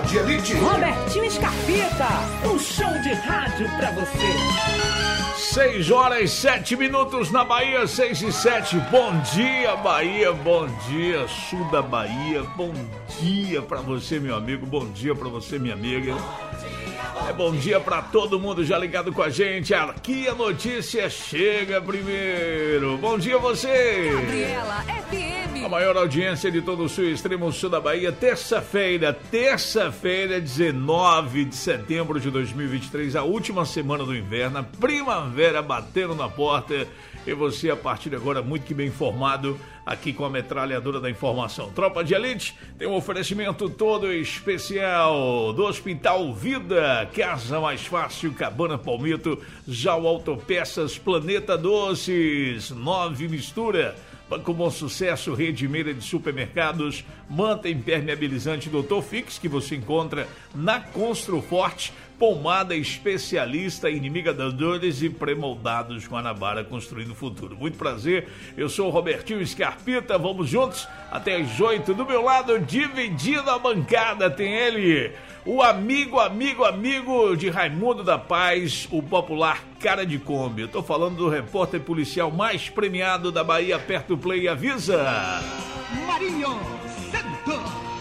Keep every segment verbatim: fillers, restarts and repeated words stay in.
de Elite. Robertinho Scarpita, um show de rádio pra você. Seis horas, sete minutos na Bahia, seis e sete. Bom dia, Bahia, bom dia, sul da Bahia. Bom dia pra você, meu amigo, bom dia pra você, minha amiga. É bom dia pra todo mundo já ligado com a gente. Aqui a notícia chega primeiro. Bom dia você. Gabriela F M. A maior audiência de todo o sul e extremo sul da Bahia. Terça-feira, terça-feira, dezenove de setembro de dois mil e vinte e três. A última semana do inverno. A primavera batendo na porta. E você, a partir de agora, muito que bem informado, aqui com a metralhadora da informação. Tropa de Elite tem um oferecimento todo especial do Hospital Vida, Casa Mais Fácil, Cabana Palmito, Jau Autopeças, Planeta Doces, Nove Mistura, Banco Bom Sucesso, Rede Meira de Supermercados, Manta Impermeabilizante doutor Fix, que você encontra na Construforte, Pomada Especialista, Inimiga das Dores e Premoldados Guanabara, construindo o futuro. Muito prazer, eu sou o Robertinho Scarpita, vamos juntos até as oito. Do meu lado, dividindo a bancada, tem ele, o amigo, amigo, amigo de Raimundo da Paz, o popular Cara de Kombi. Eu tô falando do repórter policial mais premiado da Bahia. Aperta o play e avisa. Marinho Santos.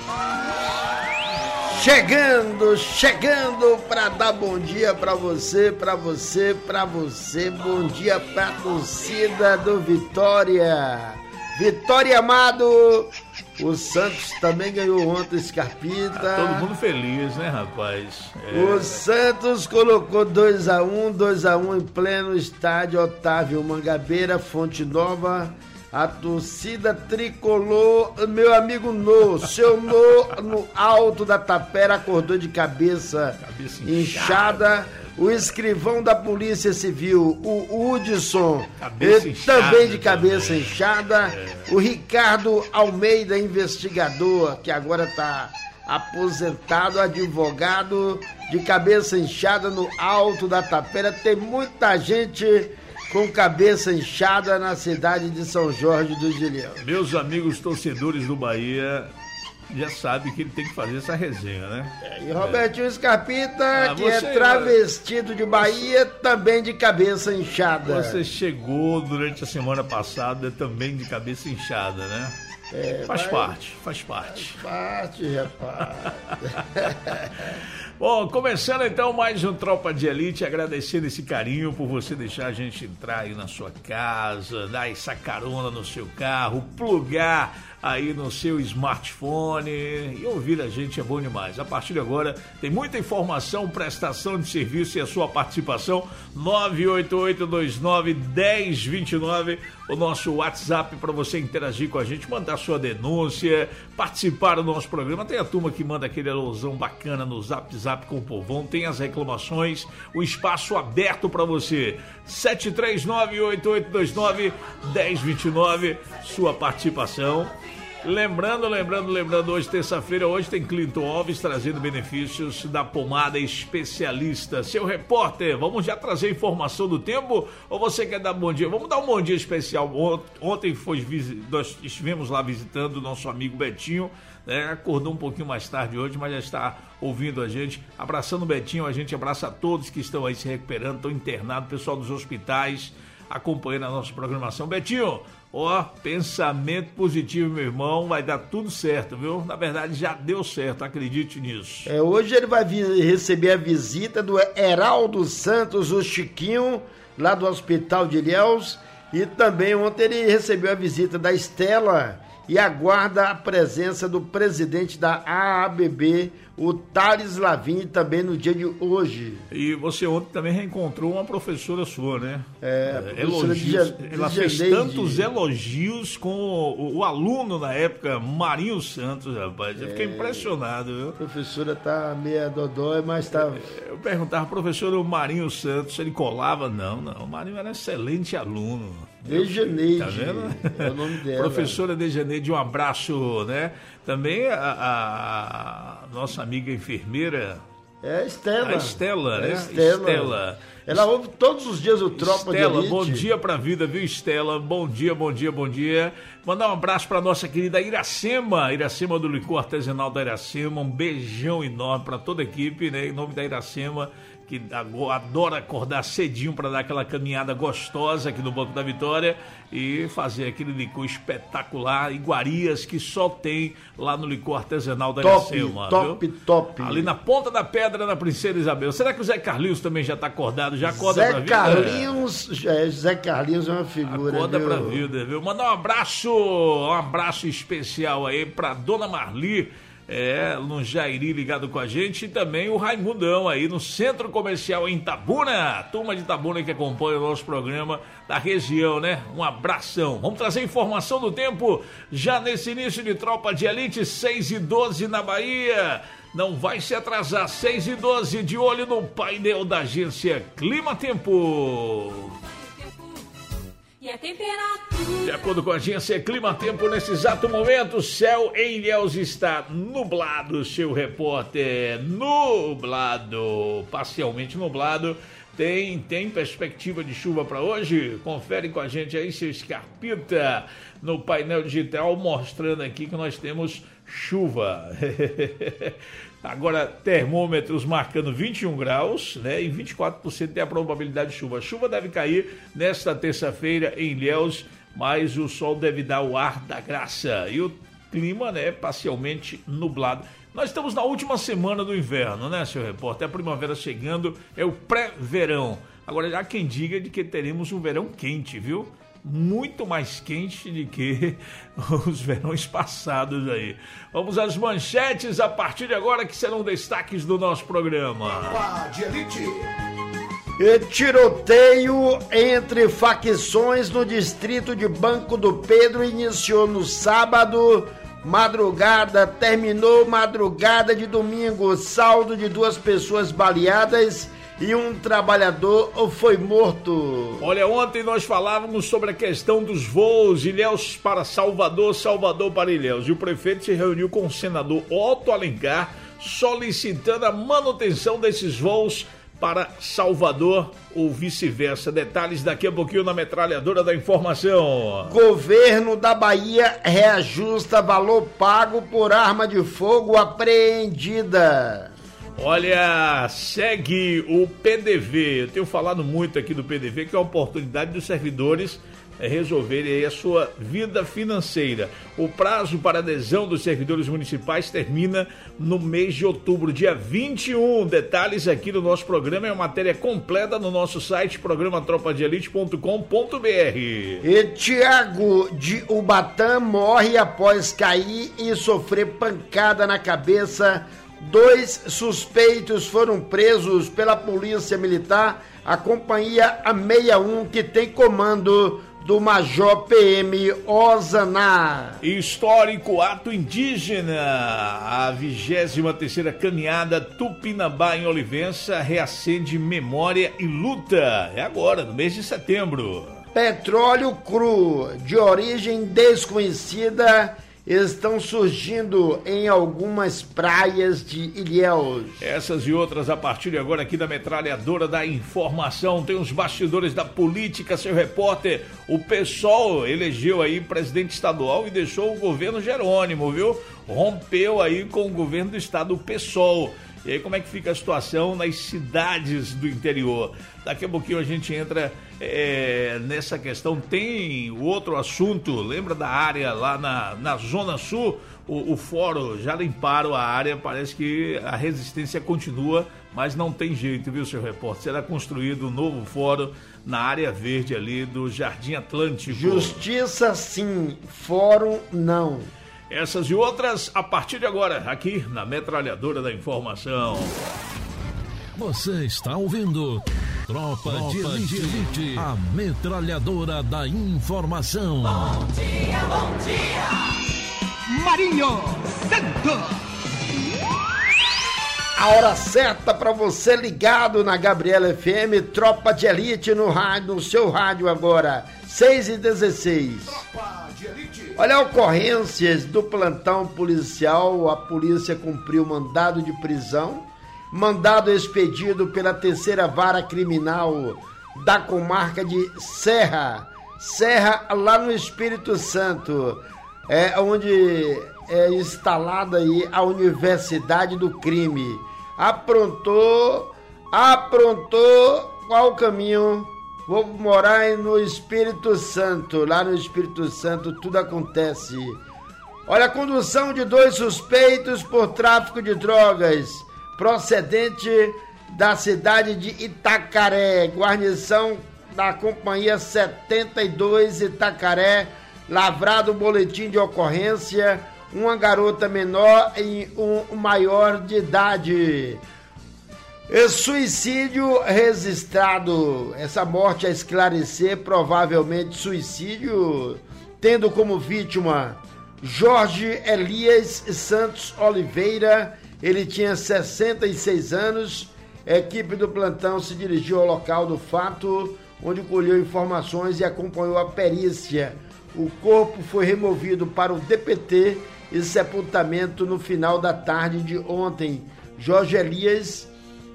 Chegando, chegando para dar bom dia para você, para você, para você. Bom dia para a torcida do Vitória. Vitória Amado. O Santos também ganhou ontem, Scarpita. Tá todo mundo feliz, né, rapaz? É... O Santos colocou dois a um, dois a um em pleno estádio Otávio Mangabeira, Fonte Nova. A torcida tricolor, meu amigo No, seu No, no alto da tapera, acordou de cabeça, cabeça inchada. inchada. O escrivão da Polícia Civil, o Hudson, ele também de cabeça também. inchada. É. O Ricardo Almeida, investigador, que agora está aposentado, advogado, de cabeça inchada no alto da tapera. Tem muita gente com cabeça inchada na cidade de São Jorge dos Ilhéus. Meus amigos torcedores do Bahia já sabem que ele tem que fazer essa resenha, né? É, e Robertinho Scarpita, ah, que é travestido de Bahia, também de cabeça inchada. Você chegou durante a semana passada também de cabeça inchada, né? É, faz mas... parte, faz parte. Faz parte, rapaz. Bom, começando então mais um Tropa de Elite, agradecendo esse carinho por você deixar a gente entrar aí na sua casa, dar essa carona no seu carro, plugar aí no seu smartphone e ouvir a gente é bom demais. A partir de agora tem muita informação, prestação de serviço e a sua participação. Nove oito oito dois nove um zero dois nove, o nosso WhatsApp para você interagir com a gente, mandar sua denúncia, participar do nosso programa. Tem a turma que manda aquele alusão bacana no Zap Zap com o povão, tem as reclamações, o espaço aberto para você. sete três nove oito oito dois nove um zero dois nove, sua participação. Lembrando, lembrando, lembrando, hoje, terça-feira, hoje tem Clinton Alves trazendo benefícios da Pomada Especialista. Seu repórter, vamos já trazer informação do tempo ou você quer dar bom dia? Vamos dar um bom dia especial. Ontem foi, nós estivemos lá visitando o nosso amigo Betinho, né? Acordou um pouquinho mais tarde hoje, mas já está ouvindo a gente. Abraçando o Betinho, a gente abraça a todos que estão aí se recuperando, estão internados, pessoal dos hospitais, acompanhando a nossa programação. Betinho, ó, pensamento positivo, meu irmão, vai dar tudo certo, viu? Na verdade, já deu certo, acredite nisso. É, hoje ele vai vi- receber a visita do Heraldo Santos, o Chiquinho, lá do Hospital de Ilhéus, e também ontem ele recebeu a visita da Estela e aguarda a presença do presidente da A A B B, o Thales Lavigne, também no dia de hoje. E você ontem também reencontrou uma professora sua, né? É, é elogios. De, de ela fez Geneide. Tantos elogios com o, o aluno na época, Marinho Santos, rapaz. Eu fiquei é, impressionado, viu? A professora tá meia dodói, mas tá... Eu perguntava, professor, o Marinho Santos, se ele colava? Não, não, o Marinho era excelente aluno. Dejaneide, tá vendo? É o nome dela. Professora Dejaneide, um abraço, né? Também a, a nossa amiga enfermeira, É a Estela. A Estela, né? É a Estela. Estela. Ela ouve todos os dias o Tropa Estela, de Elite. bom dia pra vida, viu, Estela? Bom dia, bom dia, bom dia. Mandar um abraço pra nossa querida Iracema, Iracema do Licor Artesanal da Iracema. Um beijão enorme pra toda a equipe, né? Em nome da Iracema, que adora acordar cedinho para dar aquela caminhada gostosa aqui no Banco da Vitória e fazer aquele licor espetacular, iguarias que só tem lá no Licor Artesanal da Iracema. Top, viu? top. Ali na Ponta da Pedra, na Princesa Isabel. Será que o Zé Carlinhos também já está acordado? Já acorda Zé pra vida? Carlinhos, é, Zé Carlinhos é uma figura, Acorda viu? pra vida, viu? Mandar um abraço, um abraço especial aí pra Dona Marli, é, no Jairi ligado com a gente, e também o Raimundão aí no Centro Comercial em Itabuna, turma de Itabuna que acompanha o nosso programa da região, né? Um abração. Vamos trazer informação do tempo já nesse início de Tropa de Elite, seis e doze na Bahia. Não vai se atrasar, seis e doze, de olho no painel da agência Clima Tempo. E a temperatura... De acordo com a agência Clima Tempo, nesse exato momento, o céu em Ilhéus está nublado, seu repórter, nublado, parcialmente nublado. Tem, tem perspectiva de chuva para hoje? Confere com a gente aí, seu Scarpita, no painel digital, mostrando aqui que nós temos chuva. Agora, termômetros marcando vinte e um graus, né? E vinte e quatro por cento tem a probabilidade de chuva. A chuva deve cair nesta terça-feira em Ilhéus, mas o sol deve dar o ar da graça. E o clima, né, parcialmente nublado. Nós estamos na última semana do inverno, né, seu repórter? A primavera chegando, é o pré-verão. Agora, já quem diga de que teremos um verão quente, viu? Muito mais quente do que os verões passados aí. Vamos às manchetes a partir de agora, que serão destaques do nosso programa. Tropa de Elite. E tiroteio entre facções no distrito de Banco do Pedro iniciou no sábado, madrugada, terminou madrugada de domingo. Saldo de duas pessoas baleadas e um trabalhador foi morto. Olha, ontem nós falávamos sobre a questão dos voos, Ilhéus para Salvador, Salvador para Ilhéus. E o prefeito se reuniu com o senador Otto Alencar, solicitando a manutenção desses voos para Salvador ou vice-versa. Detalhes daqui a pouquinho na metralhadora da informação. Governo da Bahia reajusta valor pago por arma de fogo apreendida. Olha, segue o P D V. Eu tenho falado muito aqui do P D V, que é a oportunidade dos servidores resolverem aí a sua vida financeira. O prazo para adesão dos servidores municipais termina no mês de outubro, dia vinte e um. Detalhes aqui no nosso programa, é uma matéria completa no nosso site, programa tropa de elite ponto com ponto br. E Tiago de Ubatã morre após cair e sofrer pancada na cabeça. Dois suspeitos foram presos pela Polícia Militar, a companhia A sessenta e um, que tem comando do Major P M Ozaná. Histórico ato indígena, a vigésima terceira caminhada Tupinambá em Olivença reacende memória e luta. É agora, no mês de setembro. Petróleo cru de origem desconhecida estão surgindo em algumas praias de Ilhéus. Essas e outras a partir de agora aqui da metralhadora da informação. Tem os bastidores da política, seu repórter. O PSOL elegeu aí presidente estadual e deixou o governo Jerônimo, viu? Rompeu aí com o governo do estado, o PSOL. E aí como é que fica a situação nas cidades do interior? Daqui a pouquinho a gente entra é, nessa questão. Tem outro assunto, lembra da área lá na, na Zona Sul? O, o fórum, já limparam a área, parece que a resistência continua, mas não tem jeito, viu, seu repórter? Será construído um novo fórum na área verde ali do Jardim Atlântico. Justiça sim, fórum não. Essas e outras a partir de agora, aqui na metralhadora da informação. Você está ouvindo Tropa, Tropa de, Elite, de Elite, a metralhadora da informação. Bom dia, bom dia. Marinho Santos. A hora certa para você ligado na Gabriela F M, Tropa de Elite no rádio, no seu rádio agora, seis e dezesseis. Tropa de Elite. Olha, ocorrências do plantão policial, a polícia cumpriu mandado de prisão, mandado expedido pela terceira vara criminal da comarca de Serra, Serra lá no Espírito Santo, é onde é instalada aí a Universidade do Crime. Aprontou, aprontou, qual o caminho? Vou morar no Espírito Santo, lá no Espírito Santo tudo acontece. Olha, a condução de dois suspeitos por tráfico de drogas, procedente da cidade de Itacaré, guarnição da companhia setenta e dois Itacaré, lavrado o boletim de ocorrência, uma garota menor e um maior de idade. E suicídio registrado, essa morte a esclarecer, provavelmente suicídio, tendo como vítima Jorge Elias Santos Oliveira. Ele tinha sessenta e seis anos. A equipe do plantão se dirigiu ao local do fato, onde colheu informações e acompanhou a perícia. O corpo foi removido para o D P T e sepultamento no final da tarde de ontem. Jorge Elias,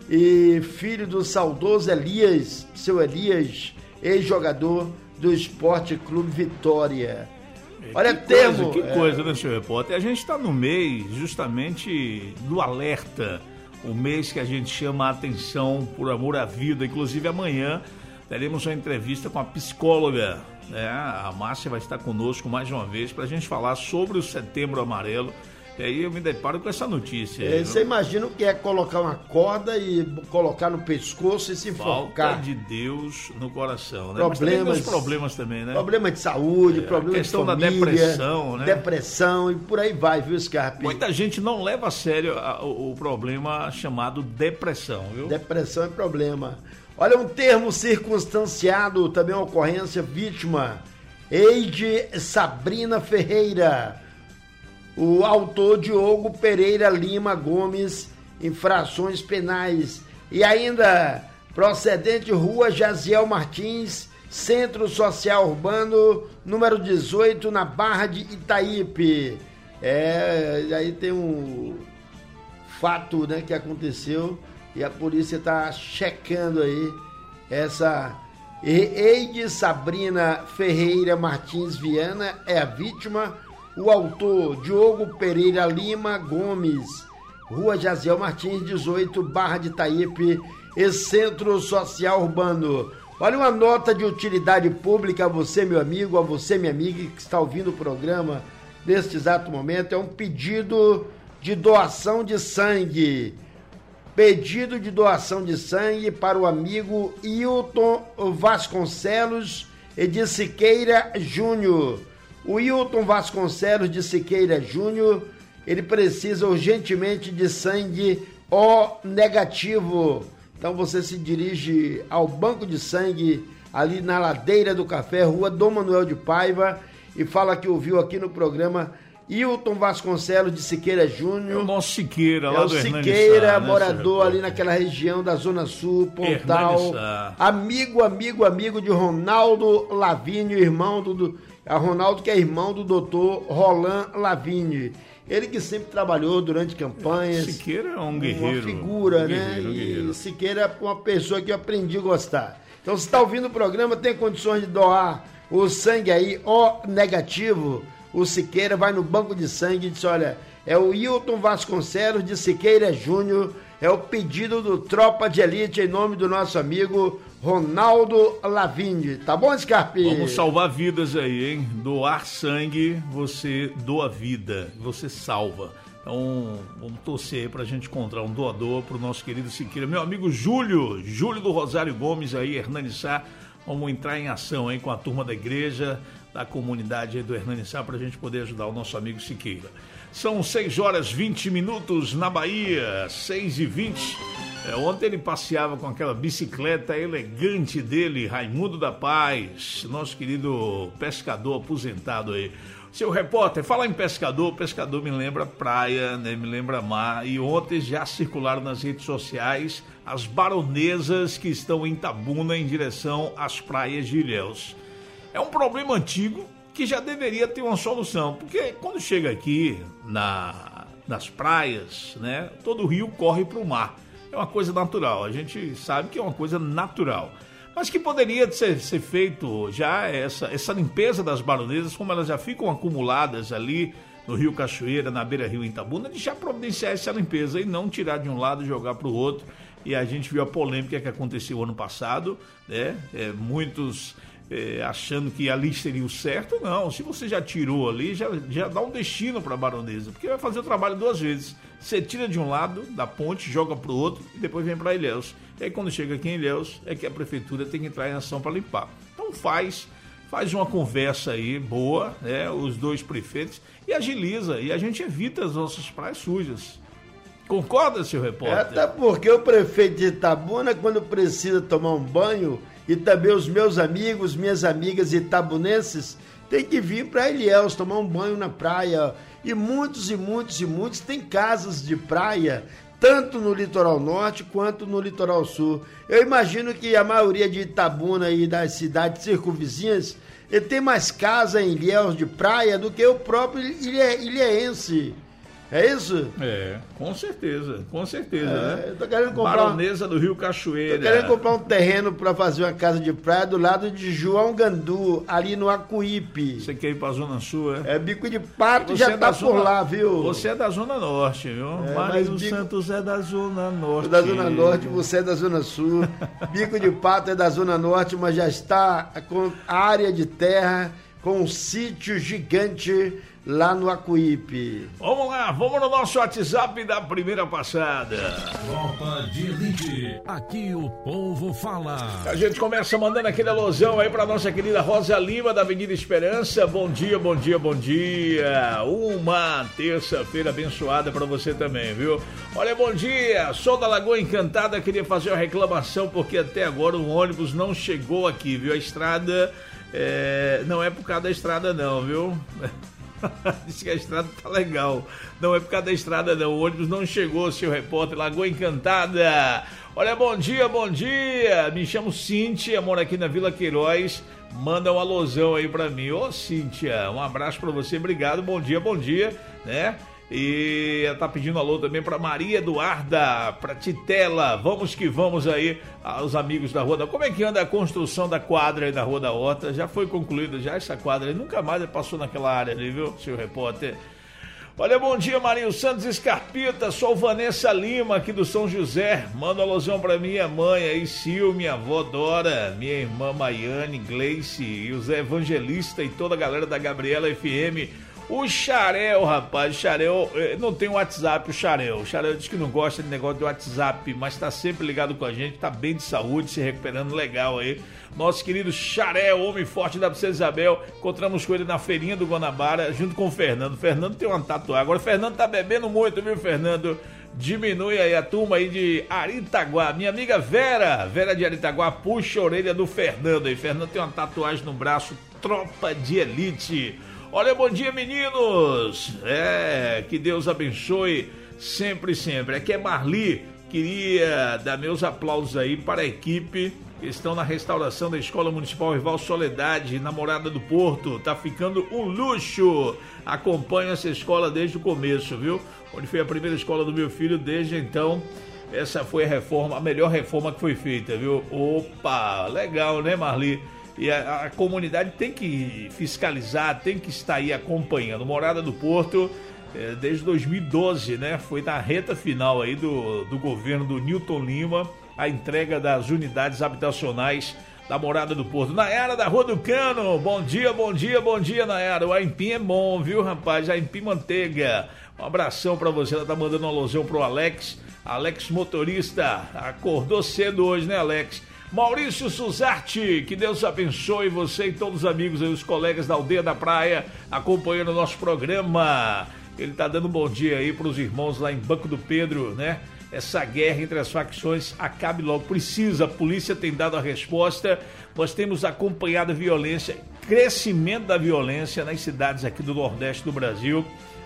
e filho do saudoso Elias, seu Elias, ex-jogador do Esporte Clube Vitória. Olha, que termo... Coisa, que é... coisa, né, senhor repórter? A gente está no mês justamente do alerta, o mês que a gente chama a atenção por amor à vida. Inclusive amanhã teremos uma entrevista com a psicóloga, né? A Márcia vai estar conosco mais uma vez para a gente falar sobre o Setembro Amarelo. E aí eu me deparo com essa notícia. É, você imagina o que é colocar uma corda e colocar no pescoço e se enforcar. Falta de Deus no coração, né? Problemas, Mas também tem problemas também, né? Problema de saúde, é, problema de questão família, da depressão, né? Depressão e por aí vai, viu, Scarpe? Muita gente não leva a sério a, o, o problema chamado depressão, viu? Depressão é problema. Olha, um termo circunstanciado, também uma ocorrência, vítima, Eide Sabrina Ferreira. O autor Diogo Pereira Lima Gomes, infrações penais. E ainda, procedente Rua Jaziel Martins, Centro Social Urbano, número dezoito, na Barra de Itaípe. É, aí tem um fato, né, que aconteceu e a polícia está checando aí essa... Eide Sabrina Ferreira Martins Viana é a vítima. O autor, Diogo Pereira Lima Gomes, Rua Jaziel Martins, dezoito, Barra de Itaípe, e Centro Social Urbano. Olha, uma nota de utilidade pública a você, meu amigo, a você, minha amiga, que está ouvindo o programa neste exato momento. É um pedido de doação de sangue. Pedido de doação de sangue para o amigo Hilton Vasconcelos e de Siqueira Júnior. O Hilton Vasconcelos de Siqueira Júnior, ele precisa urgentemente de sangue O negativo. Então você se dirige ao banco de sangue ali na Ladeira do Café, Rua Dom Manuel de Paiva, e fala que ouviu aqui no programa Hilton Vasconcelos de Siqueira Júnior. É o nosso Siqueira, lá é o do Siqueira, Sá, morador né, ali naquela região da Zona Sul, Pontal. Amigo, amigo, amigo de Ronaldo Lavínia, irmão do... do a Ronaldo, que é irmão do doutor Roland Lavigne. Ele que sempre trabalhou durante campanhas. Siqueira é um guerreiro. Uma figura, um né? Guerreiro, um guerreiro. E Siqueira é uma pessoa que eu aprendi a gostar. Então, se está ouvindo o programa, tem condições de doar o sangue aí, O negativo. O Siqueira vai no banco de sangue e diz, olha, é o Hilton Vasconcelos de Siqueira Júnior, é o pedido do Tropa de Elite em nome do nosso amigo Ronaldo Lavigne. Tá bom, Scarpe? Vamos salvar vidas aí, hein? Doar sangue, você doa vida, você salva. Então, vamos torcer pra gente encontrar um doador pro nosso querido Siqueira. Meu amigo Júlio, Júlio do Rosário Gomes aí, Hernani Sá, vamos entrar em ação aí com a turma da igreja, da comunidade aí do Hernani Sá, pra gente poder ajudar o nosso amigo Siqueira. São seis horas e vinte minutos na Bahia, seis e vinte. É, ontem ele passeava com aquela bicicleta elegante dele, Raimundo da Paz, nosso querido pescador aposentado aí. Seu repórter, fala em pescador, pescador me lembra praia, né, me lembra mar, e ontem já circularam nas redes sociais as baronesas que estão em Tabuna em direção às praias de Ilhéus. É um problema antigo que já deveria ter uma solução, porque quando chega aqui na, nas praias, né, todo o rio corre para o mar. é uma coisa natural, a gente sabe que é uma coisa natural. Mas que poderia ser, ser feito já essa, essa limpeza das baronesas, como elas já ficam acumuladas ali no Rio Cachoeira, na beira-rio Itabuna, de já providenciar essa limpeza e não tirar de um lado e jogar para o outro. E a gente viu a polêmica que aconteceu ano passado, né? É, muitos é, achando que ali seria o certo. Não, se você já tirou ali, já, já dá um destino para a baronesa, porque vai fazer o trabalho duas vezes. Você tira de um lado da ponte, joga para o outro e depois vem para Ilhéus. E aí quando chega aqui em Ilhéus, é que a prefeitura tem que entrar em ação para limpar. Então faz... Faz uma conversa aí boa, né? Os dois prefeitos, e agiliza, e a gente evita as nossas praias sujas. Concorda, seu repórter? Até porque o prefeito de Itabuna, quando precisa tomar um banho, e também os meus amigos, minhas amigas itabunenses, tem que vir para Ilhéus tomar um banho na praia. E muitos e muitos e muitos têm casas de praia, tanto no litoral norte quanto no litoral sul. Eu imagino que a maioria de Itabuna e das cidades circunvizinhas ele tem mais casa em Ilhéus de praia do que o próprio ilhe, ilhéense. É isso? É, com certeza, com certeza, é, né? Eu tô querendo comprar, Baronesa do Rio Cachoeira. Tô querendo comprar um terreno para fazer uma casa de praia do lado de João Gandu, ali no Acuípe. Você quer ir pra Zona Sul, é? É, Bico de Pato Você já é tá zona, por lá, viu? Você é da Zona Norte, viu? É, Mário Bico... Santos é da Zona Norte. Da Zona Norte, você é da Zona Sul. Bico de Pato é da Zona Norte, mas já está com área de terra, com um sítio gigante lá no Acuípe. Vamos lá, vamos no nosso WhatsApp da primeira passada. Tropa de Elite, aqui o povo fala. A gente começa mandando aquele alusão aí pra nossa querida Rosa Lima, da Avenida Esperança. Bom dia, bom dia, bom dia. Uma terça-feira abençoada pra você também, viu? Olha, bom dia, sou da Lagoa Encantada, queria fazer uma reclamação porque até agora o ônibus não chegou aqui, viu? A estrada, é... não é por causa da estrada não, viu? Disse que a estrada tá legal. Não é por causa da estrada não. O ônibus não chegou, seu repórter. Lagoa Encantada. Olha, bom dia, bom dia. Me chamo Cíntia, moro aqui na Vila Queiroz. Manda um alusão aí pra mim. Ô, Cíntia, um abraço pra você. Obrigado, bom dia, bom dia, né? E ela tá pedindo alô também pra Maria Eduarda, pra Titela. Vamos que vamos aí, aos amigos da Rua da... Como é que anda a construção da quadra aí da Rua da Horta? Já foi concluída já essa quadra aí? Nunca mais passou naquela área ali, viu, seu repórter? Olha, bom dia, Marinho Santos Escarpita. Sou Vanessa Lima, aqui do São José. Manda uma alusão pra minha mãe aí, Sil, minha avó Dora, minha irmã Maiane, Gleice e o Zé Evangelista e toda a galera da Gabriela F M. O Xarel, rapaz, o Xarel, não tem WhatsApp, o Xarel. O Xarel diz que não gosta de negócio de WhatsApp, mas tá sempre ligado com a gente, tá bem de saúde, se recuperando legal aí. Nosso querido Xarel, homem forte da Princesa Isabel, encontramos com ele na feirinha do Guanabara, junto com o Fernando. O Fernando tem uma tatuagem. Agora o Fernando tá bebendo muito, viu, Fernando? Diminui aí a turma aí de Aritaguá. Minha amiga Vera, Vera de Aritaguá, puxa a orelha do Fernando aí. Fernando tem uma tatuagem no braço, Tropa de Elite. Olha, bom dia, meninos. É, que Deus abençoe sempre, sempre. Aqui é Marli. Queria dar meus aplausos aí para a equipe que estão na restauração da Escola Municipal Rival Soledade, Namorada do Porto. Tá ficando um luxo. Acompanho essa escola desde o começo, viu? Onde foi a primeira escola do meu filho, desde então. Essa foi a reforma, a melhor reforma que foi feita, viu? Opa, legal, né, Marli? E a, a comunidade tem que fiscalizar, tem que estar aí acompanhando. Morada do Porto, é, desde dois mil e doze, né? Foi na reta final aí do, do governo do Newton Lima, a entrega das unidades habitacionais da Morada do Porto. Nayara da Rua do Cano, bom dia, bom dia, bom dia, Nayara. O aipim é bom, viu, rapaz? Aipim manteiga. Um abração pra você, ela tá mandando um alusão pro Alex. Alex motorista, acordou cedo hoje, né, Alex? Maurício Suzarte, que Deus abençoe você e todos os amigos aí, os colegas da Aldeia da Praia, acompanhando o nosso programa. Ele tá dando um bom dia aí pros irmãos lá em Banco do Pedro, né? Essa guerra entre as facções acabe logo. Precisa, a polícia tem dado a resposta. Nós temos acompanhado a violência, crescimento da violência nas cidades aqui do Nordeste do Brasil.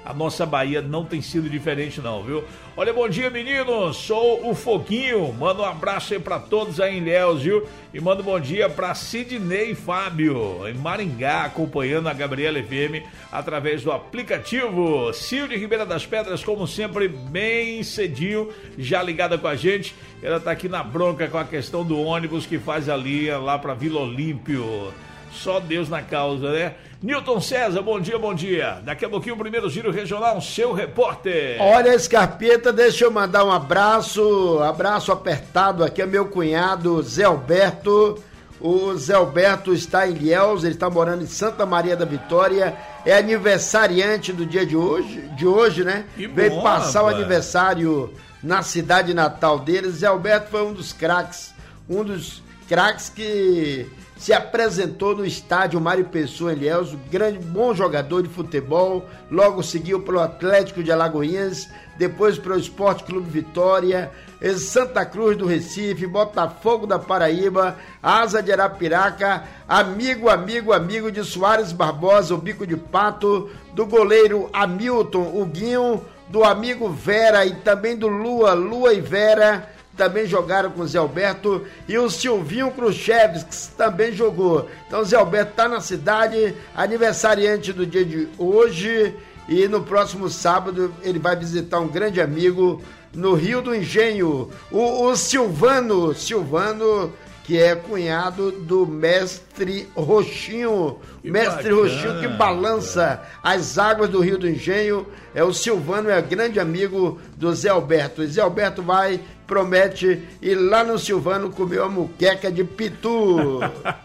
A nossa Bahia não tem sido diferente não, viu? Olha, bom dia, meninos. Sou o Foquinho. Manda um abraço aí pra todos aí em Ilhéus, viu? E manda um bom dia pra Sidney e Fábio, em Maringá, acompanhando a Gabriela F M através do aplicativo. Sil de Ribeira das Pedras, como sempre, bem cedinho, já ligada com a gente. Ela tá aqui na bronca com a questão do ônibus que faz a linha lá pra Vila Olímpio. Só Deus na causa, né? Newton César, bom dia, bom dia. Daqui a pouquinho o primeiro giro regional, seu repórter. Olha, Scarpeta, deixa eu mandar um abraço, abraço apertado aqui ao meu cunhado Zé Alberto. O Zé Alberto está em Ilhéus, ele está morando em Santa Maria da Vitória, é aniversariante do dia de hoje, de hoje, né? Que Veio bom, passar rapaz. o aniversário na cidade natal dele. Zé Alberto foi um dos craques, um dos craques que se apresentou no estádio Mário Pessoa em Ilhéus, um grande, bom jogador de futebol, logo seguiu pelo Atlético de Alagoinhas, depois pelo Esporte Clube Vitória, Santa Cruz do Recife, Botafogo da Paraíba, Asa de Arapiraca, amigo, amigo, amigo de Soares Barbosa, o Bico de Pato, do goleiro Hamilton, o Guinho, do amigo Vera e também do Lua, Lua e Vera, também jogaram com o Zé Alberto, e o Silvinho Khrushchevski também jogou. Então o Zé Alberto está na cidade, aniversariante do dia de hoje, e no próximo sábado ele vai visitar um grande amigo no Rio do Engenho, o, o Silvano, Silvano, que é cunhado do mestre Roxinho, Que mestre bacana, Roxinho que balança as águas do Rio do Engenho. É o Silvano, é grande amigo do Zé Alberto. O Zé Alberto vai, promete ir lá no Silvano comer uma muqueca de pitu.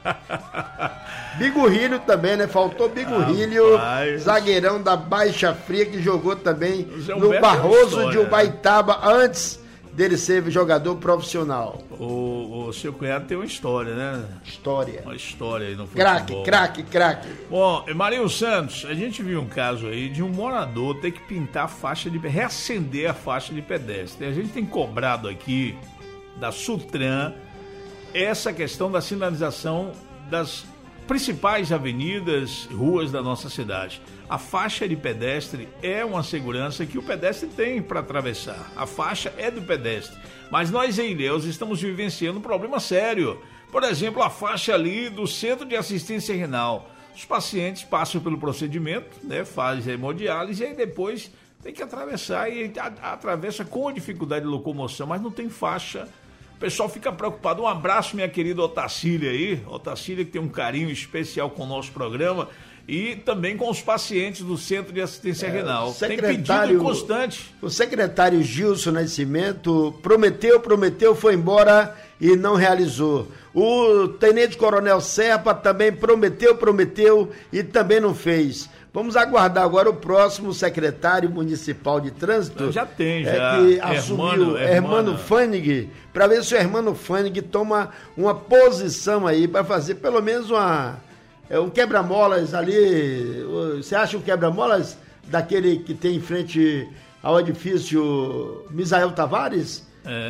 Bigorrilho também, né? Faltou Bigorrilho, Rapaz. zagueirão da Baixa Fria, que jogou também O Zé no Alberto Barroso é uma de história, Ubaitaba, antes dele ser jogador profissional. O, o seu cunhado tem uma história, né? História. Uma história aí no futebol. Craque, craque, craque. Bom, Marinho Santos, a gente viu um caso aí de um morador ter que pintar a faixa de... reacender a faixa de pedestre. A gente tem cobrado aqui da Sutran essa questão da sinalização das principais avenidas, ruas da nossa cidade. A faixa de pedestre é uma segurança que o pedestre tem para atravessar. A faixa é do pedestre. Mas nós em Ilhéus estamos vivenciando um problema sério. Por exemplo, a faixa ali do Centro de Assistência Renal. Os pacientes passam pelo procedimento, né, fazem a hemodiálise e aí depois tem que atravessar e a, atravessa com dificuldade de locomoção, mas não tem faixa. O pessoal fica preocupado. Um abraço, minha querida Otacília aí. Otacília que tem um carinho especial com o nosso programa e também com os pacientes do Centro de Assistência é, Renal. Tem pedido constante. O secretário Gilson Nascimento prometeu, prometeu, foi embora e não realizou. O Tenente Coronel Serpa também prometeu, prometeu e também não fez. Vamos aguardar agora o próximo secretário municipal de trânsito. Já tem, já. É, que assumiu, Hermano Fanning, para ver se o Hermano Fanning toma uma posição aí para fazer pelo menos uma, é, um quebra-molas ali. Você acha um quebra-molas daquele que tem em frente ao edifício Misael Tavares?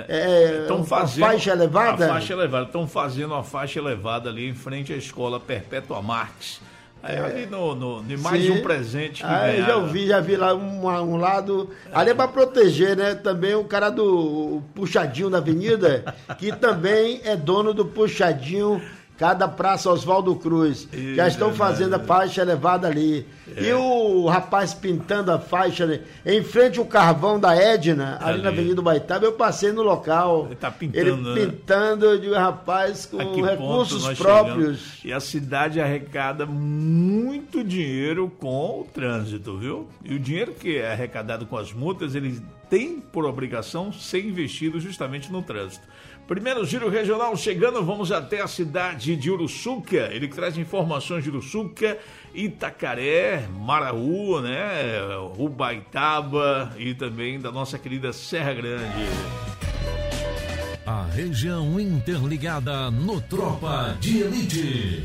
É, estão é, fazendo a faixa elevada? A faixa elevada. Estão fazendo a faixa elevada ali em frente à escola Perpétua Marques. É, ali no, no, de mais sim. Um presente que ah, ganharam. Já ouvi, já vi lá um, um lado. É. Ali é para proteger, né? Também o cara do Puxadinho da Avenida, que também é dono do Puxadinho, cada praça Oswaldo Cruz. Isso, já estão fazendo a faixa elevada ali. É. E o rapaz pintando a faixa ali, em frente ao carvão da Edna, ali, ali na Avenida Ubaitaba, eu passei no local. Ele tá pintando, Ele pintando, de rapaz, com recursos próprios. Chegamos. E a cidade arrecada muito dinheiro com o trânsito, viu? E o dinheiro que é arrecadado com as multas, eles têm por obrigação ser investido justamente no trânsito. Primeiro giro regional chegando, vamos até a cidade de Uruçuca. Ele traz informações de Uruçuca, Itacaré, Maraú, né, Ubaitaba e também da nossa querida Serra Grande. A região interligada no Tropa de Elite.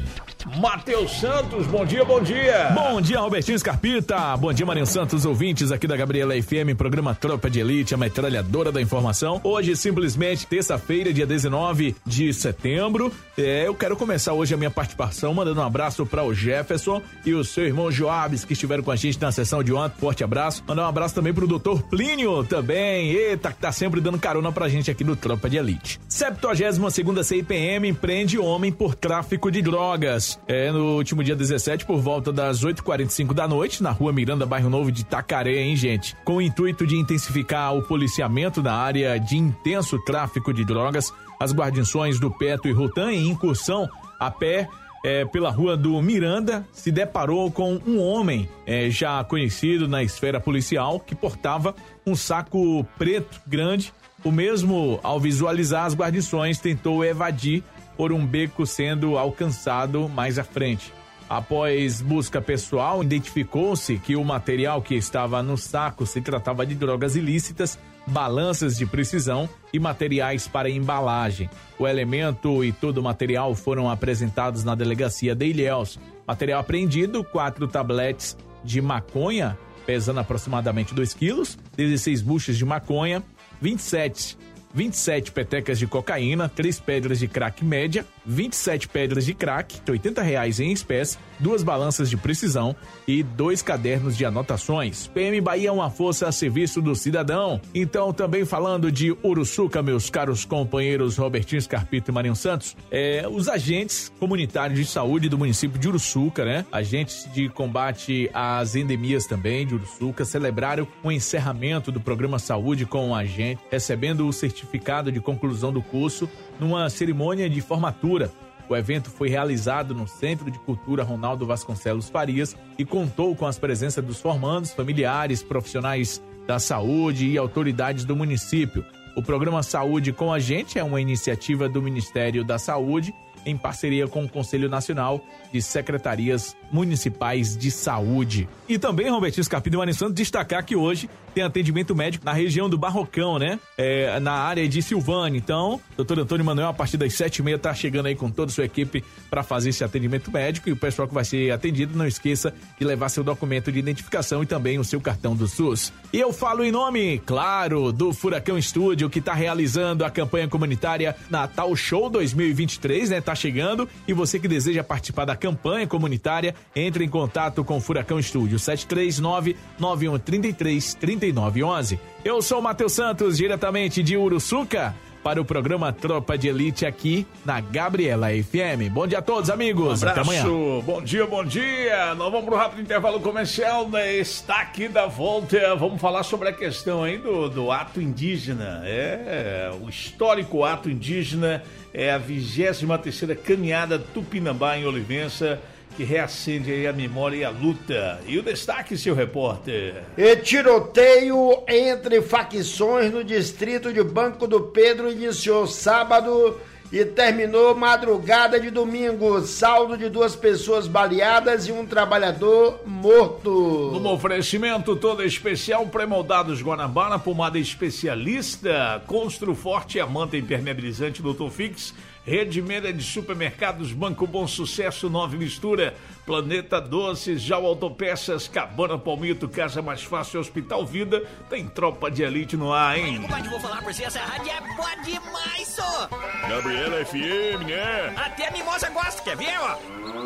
Matheus Santos, bom dia, bom dia. Bom dia, Robertinho Scarpita. Bom dia, Marinho Santos, ouvintes aqui da Gabriela F M, programa Tropa de Elite, a metralhadora da informação. Hoje, simplesmente, terça-feira, dia dezenove de setembro. É, eu quero começar hoje a minha participação mandando um abraço para o Jefferson e o seu irmão Joabes, que estiveram com a gente na sessão de ontem. Forte abraço. Mandar um abraço também pro doutor Plínio também. Eita, que tá sempre dando carona pra gente aqui no Tropa de Elite. septuagésima segunda C I P M prende homem por tráfico de drogas. É, no último dia dezessete, por volta das oito e quarenta e cinco da noite, na rua Miranda, bairro Novo de Itacaré, hein, gente? Com o intuito de intensificar o policiamento na área de intenso tráfico de drogas, as guarnições do Petro e Rotan, em incursão a pé é, pela rua do Miranda, se deparou com um homem é, já conhecido na esfera policial, que portava um saco preto grande. O mesmo, ao visualizar as guarnições, tentou evadir por um beco, sendo alcançado mais à frente. Após busca pessoal, identificou-se que o material que estava no saco se tratava de drogas ilícitas, balanças de precisão e materiais para embalagem. O elemento e todo o material foram apresentados na delegacia de Ilhéus. Material apreendido, quatro tabletes de maconha, pesando aproximadamente dois quilos, dezesseis buchas de maconha, vinte e sete vinte e sete petecas de cocaína, três pedras de crack média, vinte e sete pedras de crack, oitenta reais em espécie, duas balanças de precisão e dois cadernos de anotações. P M Bahia é uma força a serviço do cidadão. Então, também falando de Uruçuca, meus caros companheiros Robertinho Scarpita e Marinho Santos, é, os agentes comunitários de saúde do município de Uruçuca, né? Agentes de combate às endemias também de Uruçuca celebraram o encerramento do programa Saúde com o agente, recebendo o certificado certificado de conclusão do curso numa cerimônia de formatura. O evento foi realizado no Centro de Cultura Ronaldo Vasconcelos Farias e contou com as presenças dos formandos, familiares, profissionais da saúde e autoridades do município. O programa Saúde com a Gente é uma iniciativa do Ministério da Saúde em parceria com o Conselho Nacional de Secretarias Municipais de Saúde. E também, Robertinho Scarpita e Marinho Santos, destacar que hoje tem atendimento médico na região do Barrocão, né? É, na área de Silvânia. Então, doutor Antônio Manuel, a partir das sete e meia, tá chegando aí com toda a sua equipe para fazer esse atendimento médico. E o pessoal que vai ser atendido, não esqueça de levar seu documento de identificação e também o seu cartão do SUS. E eu falo em nome, claro, do Furacão Estúdio, que tá realizando a campanha comunitária Natal Show dois mil e vinte e três, né? Tá chegando, e você que deseja participar da campanha comunitária, entre em contato com o Furacão Estúdio, sete três nove, nove um três três, três nove um um. Eu sou o Matheus Santos, diretamente de Uruçuca, para o programa Tropa de Elite aqui na Gabriela F M. Bom dia a todos, amigos. Um até amanhã. Bom dia, bom dia. Nós vamos para um rápido intervalo comercial, né? Está aqui da volta. Vamos falar sobre a questão aí do, do ato indígena. É, o histórico ato indígena é a vigésima terceira caminhada Tupinambá em Olivença, que reacende aí a memória e a luta. E o destaque, seu repórter? E tiroteio entre facções no distrito de Banco do Pedro iniciou sábado e terminou madrugada de domingo. Saldo de duas pessoas baleadas e um trabalhador morto. No oferecimento todo especial, pré-moldados Guanabara, pomada especialista, Construforte, a manta impermeabilizante doutor Fix, Rede Meira de Supermercados, Banco Bom Sucesso, Nove Mistura, Planeta Doces, Jau Autopeças, Cabana Palmito, Casa Mais Fácil, Hospital Vida. Tem Tropa de Elite no ar, hein? Compadre, vou falar pra você, essa rádio é boa demais, só. Gabriela F M, né? Até a mimosa gosta, quer ver, ó?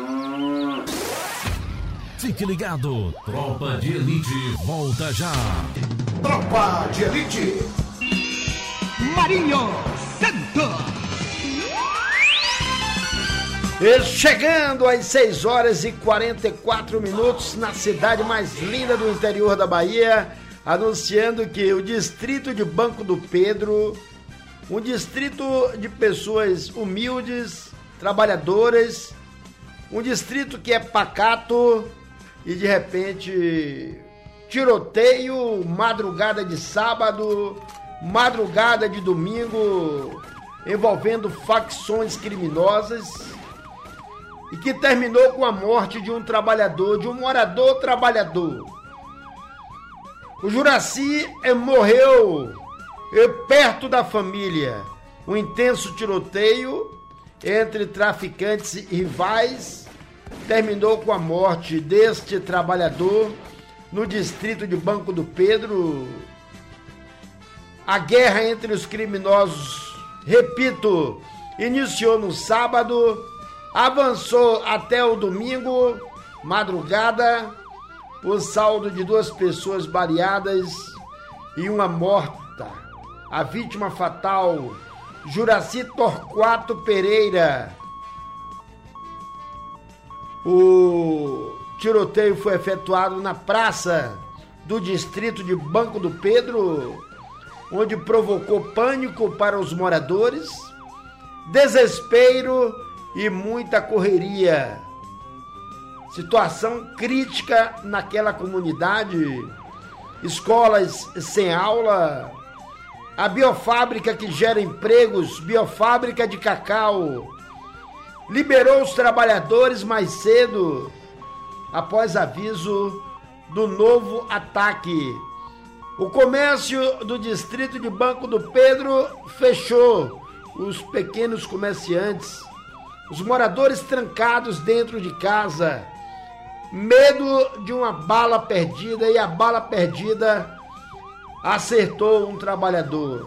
Fique ligado, Tropa de Elite volta já. Tropa de Elite. Marinho Santos. E chegando às seis horas e quarenta e quatro minutos na cidade mais linda do interior da Bahia, anunciando que o distrito de Banco do Pedro, um distrito de pessoas humildes, trabalhadoras, um distrito que é pacato e de repente tiroteio, madrugada de sábado, madrugada de domingo, envolvendo facções criminosas, e que terminou com a morte de um trabalhador, de um morador trabalhador. O Juraci morreu perto da família. Um intenso tiroteio entre traficantes rivais terminou com a morte deste trabalhador no distrito de Banco do Pedro. A guerra entre os criminosos, repito, iniciou no sábado, avançou até o domingo, madrugada, o saldo de duas pessoas baleadas e uma morta. A vítima fatal, Juraci Torquato Pereira. O tiroteio foi efetuado na praça do distrito de Banco do Pedro, onde provocou pânico para os moradores, desespero e muita correria. Situação crítica naquela comunidade, escolas sem aula, a biofábrica que gera empregos, biofábrica de cacau, liberou os trabalhadores mais cedo, após aviso do novo ataque. O comércio do distrito de Banco do Pedro fechou, os pequenos comerciantes, os moradores trancados dentro de casa, medo de uma bala perdida, e a bala perdida acertou um trabalhador.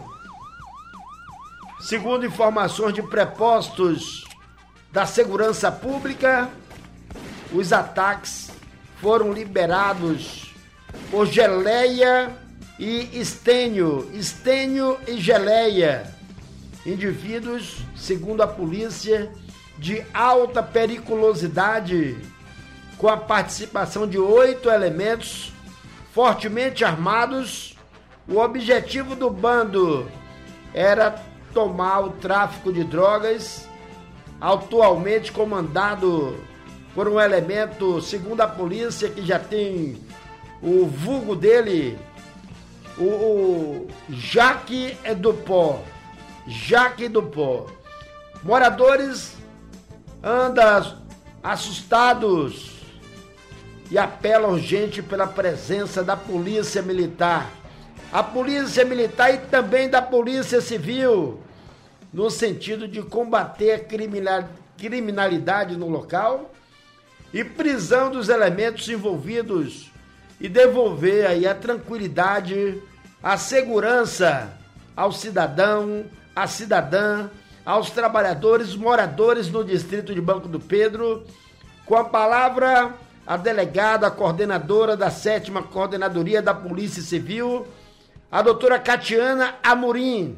Segundo informações de prepostos da segurança pública, os ataques foram liberados por geleia e estênio, estênio e geleia, indivíduos, segundo a polícia, de alta periculosidade, com a participação de oito elementos fortemente armados. O objetivo do bando era tomar o tráfico de drogas, atualmente comandado por um elemento, segundo a polícia, que já tem o vulgo dele, o, o Jaque do Pó. Jaque do Pó. Moradores andam assustados e apelam urgente pela presença da polícia militar. A polícia militar e também da polícia civil, no sentido de combater a criminalidade no local e prisão dos elementos envolvidos e devolver aí a tranquilidade, a segurança ao cidadão, à cidadã, aos trabalhadores, moradores no distrito de Banco do Pedro. Com a palavra, a delegada, a coordenadora da sétima Coordenadoria da Polícia Civil, a doutora Catiana Amorim.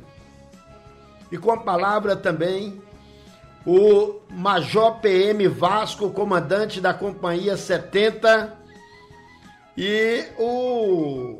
E com a palavra também o Major P M Vasco, comandante da Companhia setenta, e o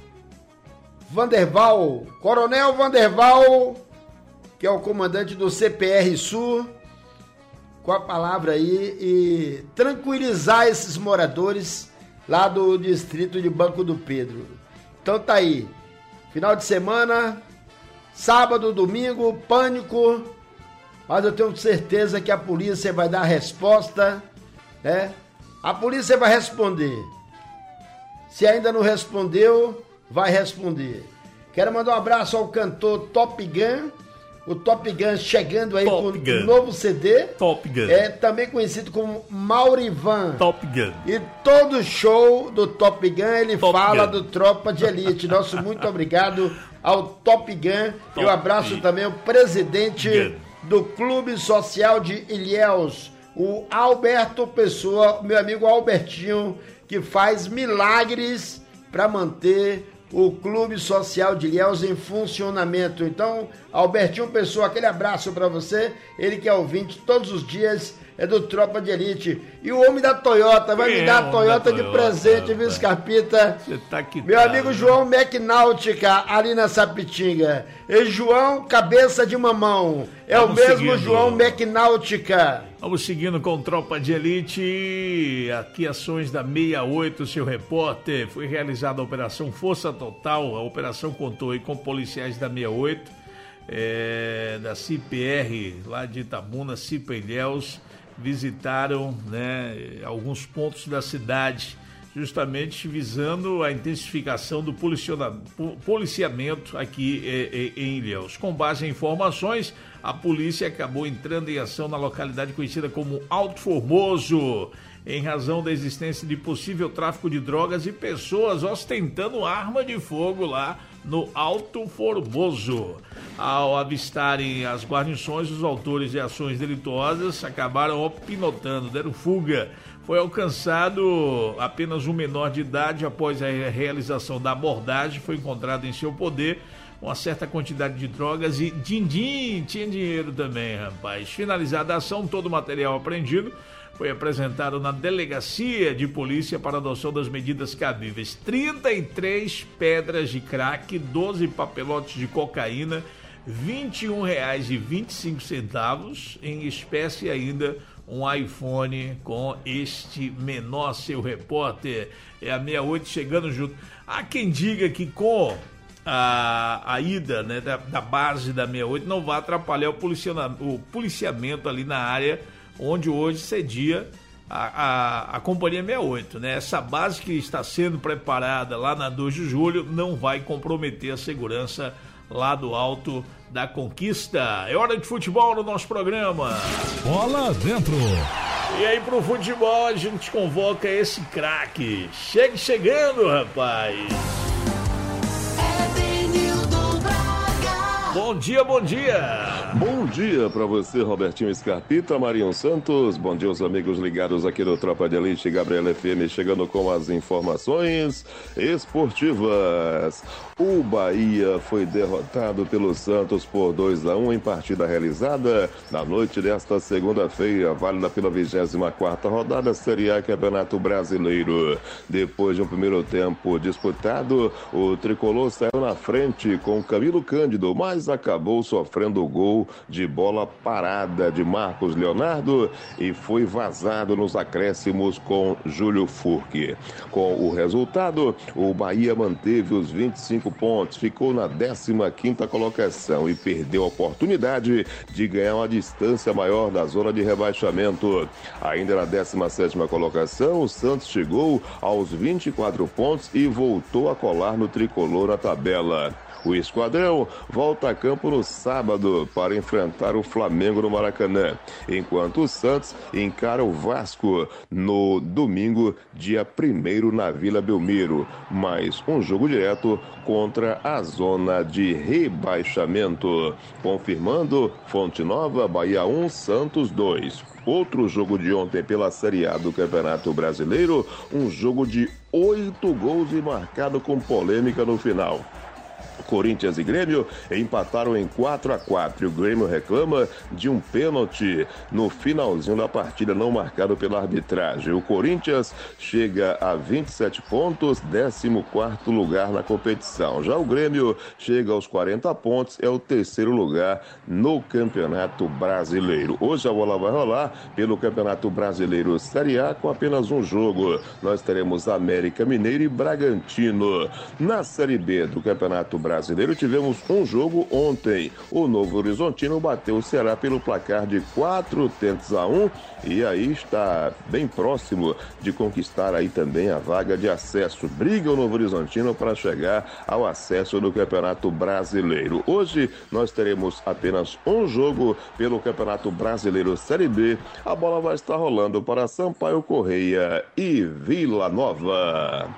Vanderval, Coronel Vanderval, que é o comandante do C P R Sul, com a palavra aí, e tranquilizar esses moradores lá do distrito de Banco do Pedro. Então tá aí, final de semana, sábado, domingo, pânico, mas eu tenho certeza que a polícia vai dar a resposta, né? A polícia vai responder. Se ainda não respondeu, vai responder. Quero mandar um abraço ao cantor Top Gun, o Top Gun chegando aí Top com um novo C D. Top Gun. É também conhecido como Maurivan. Top Gun. E todo show do Top Gun ele Top fala Gun. do Tropa de Elite. Nosso muito obrigado ao Top Gun. Top e um abraço Gun. também ao presidente Gun. do Clube Social de Ilhéus, o Alberto Pessoa, meu amigo Albertinho, que faz milagres para manter o Clube Social de Ilhéus em funcionamento. Então, Albertinho Pessoa, aquele abraço para você, ele que é ouvinte todos os dias, é do Tropa de Elite. E o homem da Toyota, vai Quem me dar é a Toyota, Toyota de presente, viu, rapaz? Scarpita? Você tá que Meu tá, amigo né? João McNáutica, ali na Sapitinga. E João Cabeça de Mamão, é Vamos o mesmo seguindo. João McNáutica. Vamos seguindo com Tropa de Elite, aqui ações da sessenta e oito, seu repórter. Foi realizada a Operação Força Total, a operação contou aí com policiais da sessenta e oito, é, da C I P R, lá de Itabuna, C I P Ilhéus, visitaram, né, alguns pontos da cidade, justamente visando a intensificação do policiamento aqui em Ilhéus. Com base em informações, a polícia acabou entrando em ação na localidade conhecida como Alto Formoso, em razão da existência de possível tráfico de drogas e pessoas ostentando arma de fogo lá no Alto Formoso. Ao avistarem as guarnições, os autores de ações delituosas acabaram opinotando, deram fuga. Foi alcançado apenas um menor de idade. Após a realização da abordagem, foi encontrado em seu poder uma certa quantidade de drogas e din-din, tinha dinheiro também, rapaz. Finalizada a ação, todo o material apreendido foi apresentado na delegacia de polícia para adoção das medidas cabíveis. trinta e três pedras de crack, doze papelotes de cocaína, vinte e um reais e vinte e cinco centavos, em espécie ainda um iPhone com este menor, seu repórter. É a sessenta e oito chegando junto. Há quem diga que com a, a ida, né, da, da base da sessenta e oito não vai atrapalhar o, o policiamento ali na área onde hoje cedia a, a, a Companhia sessenta e oito, né? Essa base que está sendo preparada lá na dois de julho não vai comprometer a segurança lá do Alto da Conquista. É hora de futebol no nosso programa. Bola dentro. E aí pro futebol a gente convoca esse craque. Chegue chegando, rapaz. Bom dia, bom dia. Bom dia para você, Robertinho Scarpita, Marinho Santos. Bom dia aos amigos ligados aqui do Tropa de Elite, Gabriela F M, chegando com as informações esportivas. O Bahia foi derrotado pelo Santos por dois a um em partida realizada na noite desta segunda-feira, válida pela vigésima quarta rodada Série A Campeonato Brasileiro. Depois de um primeiro tempo disputado, o tricolor saiu na frente com Camilo Cândido, mas acabou sofrendo o gol de bola parada de Marcos Leonardo e foi vazado nos acréscimos com Júlio Furque. Com o resultado, o Bahia manteve os vinte e cinco pontos, ficou na décima quinta colocação e perdeu a oportunidade de ganhar uma distância maior da zona de rebaixamento. Ainda na décima sétima colocação, o Santos chegou aos vinte e quatro pontos e voltou a colar no tricolor na tabela. O esquadrão volta a campo no sábado para enfrentar o Flamengo no Maracanã, enquanto o Santos encara o Vasco no domingo, dia primeiro, na Vila Belmiro. Mais um jogo direto contra a zona de rebaixamento. Confirmando, Fonte Nova, Bahia um, Santos dois. Outro jogo de ontem pela Série A do Campeonato Brasileiro, um jogo de oito gols e marcado com polêmica no final. Corinthians e Grêmio empataram em quatro a quatro e o Grêmio reclama de um pênalti no finalzinho da partida não marcado pela arbitragem. O Corinthians chega a vinte e sete pontos, décimo quarto lugar na competição. Já o Grêmio chega aos quarenta pontos, é o terceiro lugar no Campeonato Brasileiro. Hoje a bola vai rolar pelo Campeonato Brasileiro Série A com apenas um jogo. Nós teremos América Mineiro e Bragantino. Na Série B do Campeonato Brasileiro Brasileiro, tivemos um jogo ontem. O Novo Horizontino bateu o Ceará pelo placar de quatro tentos a um e aí está bem próximo de conquistar aí também a vaga de acesso. Briga o Novo Horizontino para chegar ao acesso do Campeonato Brasileiro. Hoje nós teremos apenas um jogo pelo Campeonato Brasileiro Série B. A bola vai estar rolando para Sampaio Correia e Vila Nova.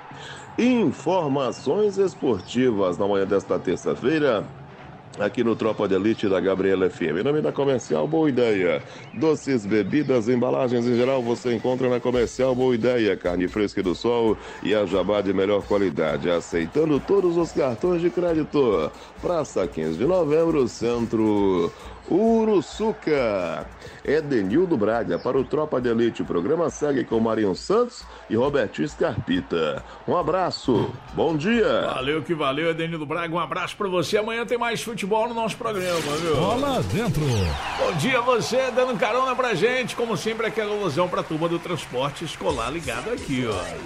Informações esportivas na manhã desta terça-feira, aqui no Tropa de Elite da Gabriela F M. Em nome da Comercial Boa Ideia. Doces, bebidas, embalagens em geral você encontra na Comercial Boa Ideia. Carne fresca do sol e a jabá de melhor qualidade. Aceitando todos os cartões de crédito. Praça quinze de novembro, Centro Uruçuca. Edenildo Braga para o Tropa de Elite. O programa segue com Marinho Santos e Robertinho Scarpita. Um abraço, bom dia. Valeu que valeu, Edenildo Braga. Um abraço pra você. Amanhã tem mais futebol no nosso programa, viu? Bola dentro. Bom dia a você, dando carona pra gente. Como sempre, aquela ilusão pra turma do transporte escolar ligado aqui, ó.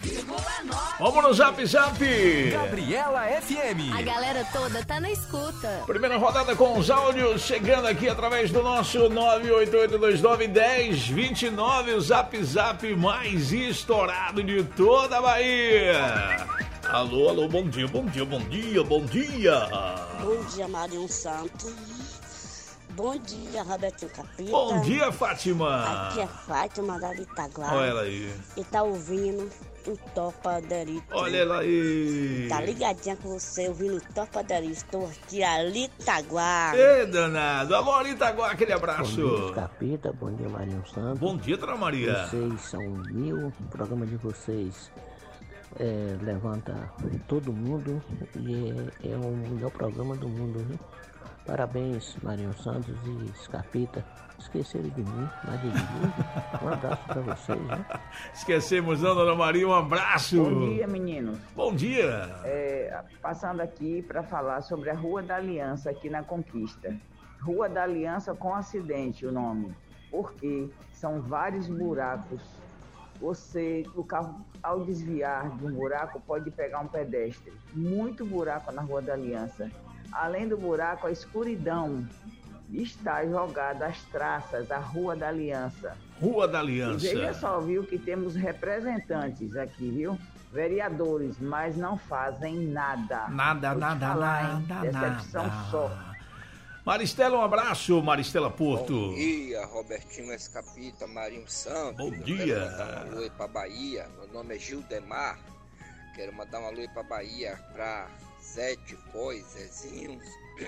vírgula nove. Vamos no Zap Zap. Gabriela F M. A galera toda tá na escuta. Primeira rodada com os áudios chegando aqui através do nosso nove oito oito dois nove um zero dois nove, o Zap Zap mais estourado de toda a Bahia. Alô, alô, bom dia, bom dia, bom dia, bom dia. Bom dia, Marinho Santos. Bom dia, Robertinho Capita. Bom dia, Fátima. Aqui é Fátima da Itaguá. Olha ela aí. E tá ouvindo o Topa Delito. Olha ela aí. Tá ligadinha com você, ouvindo o Topa Delito. Estou aqui, ali Itaguá. Ê, danado. Alô, ali Itaguá, aquele abraço. Bom dia, Capita. Bom dia, Marinho Santos. Bom dia, Dona Maria. Vocês são mil. O programa de vocês é, levanta todo mundo e é, é o melhor programa do mundo, viu? Parabéns, Marinho Santos e Scarpita. Esqueceram de mim, mas de mim. Um abraço pra vocês, né? Esquecemos, não, Dona Maria, um abraço. Bom dia, meninos. Bom dia. É, passando aqui para falar sobre a Rua da Aliança aqui na Conquista. Rua da Aliança com acidente, o nome. Porque são vários buracos. Você, o carro, ao desviar de um buraco, pode pegar um pedestre. Muito buraco na Rua da Aliança. Além do buraco, a escuridão está jogada, as traças, a Rua da Aliança. Rua da Aliança. E veja só, viu, que temos representantes aqui, viu? Vereadores, mas não fazem nada. Nada, Vou nada, falar, nada, hein? Decepção nada. só. Maristela, um abraço, Maristela Porto. Bom dia, Robertinho Escapita, Marinho Santos. Bom Eu dia. Quero mandar um alô pra Bahia. Meu nome é Gildemar. Quero mandar um alô pra Bahia, pra Sete Coisezinhos.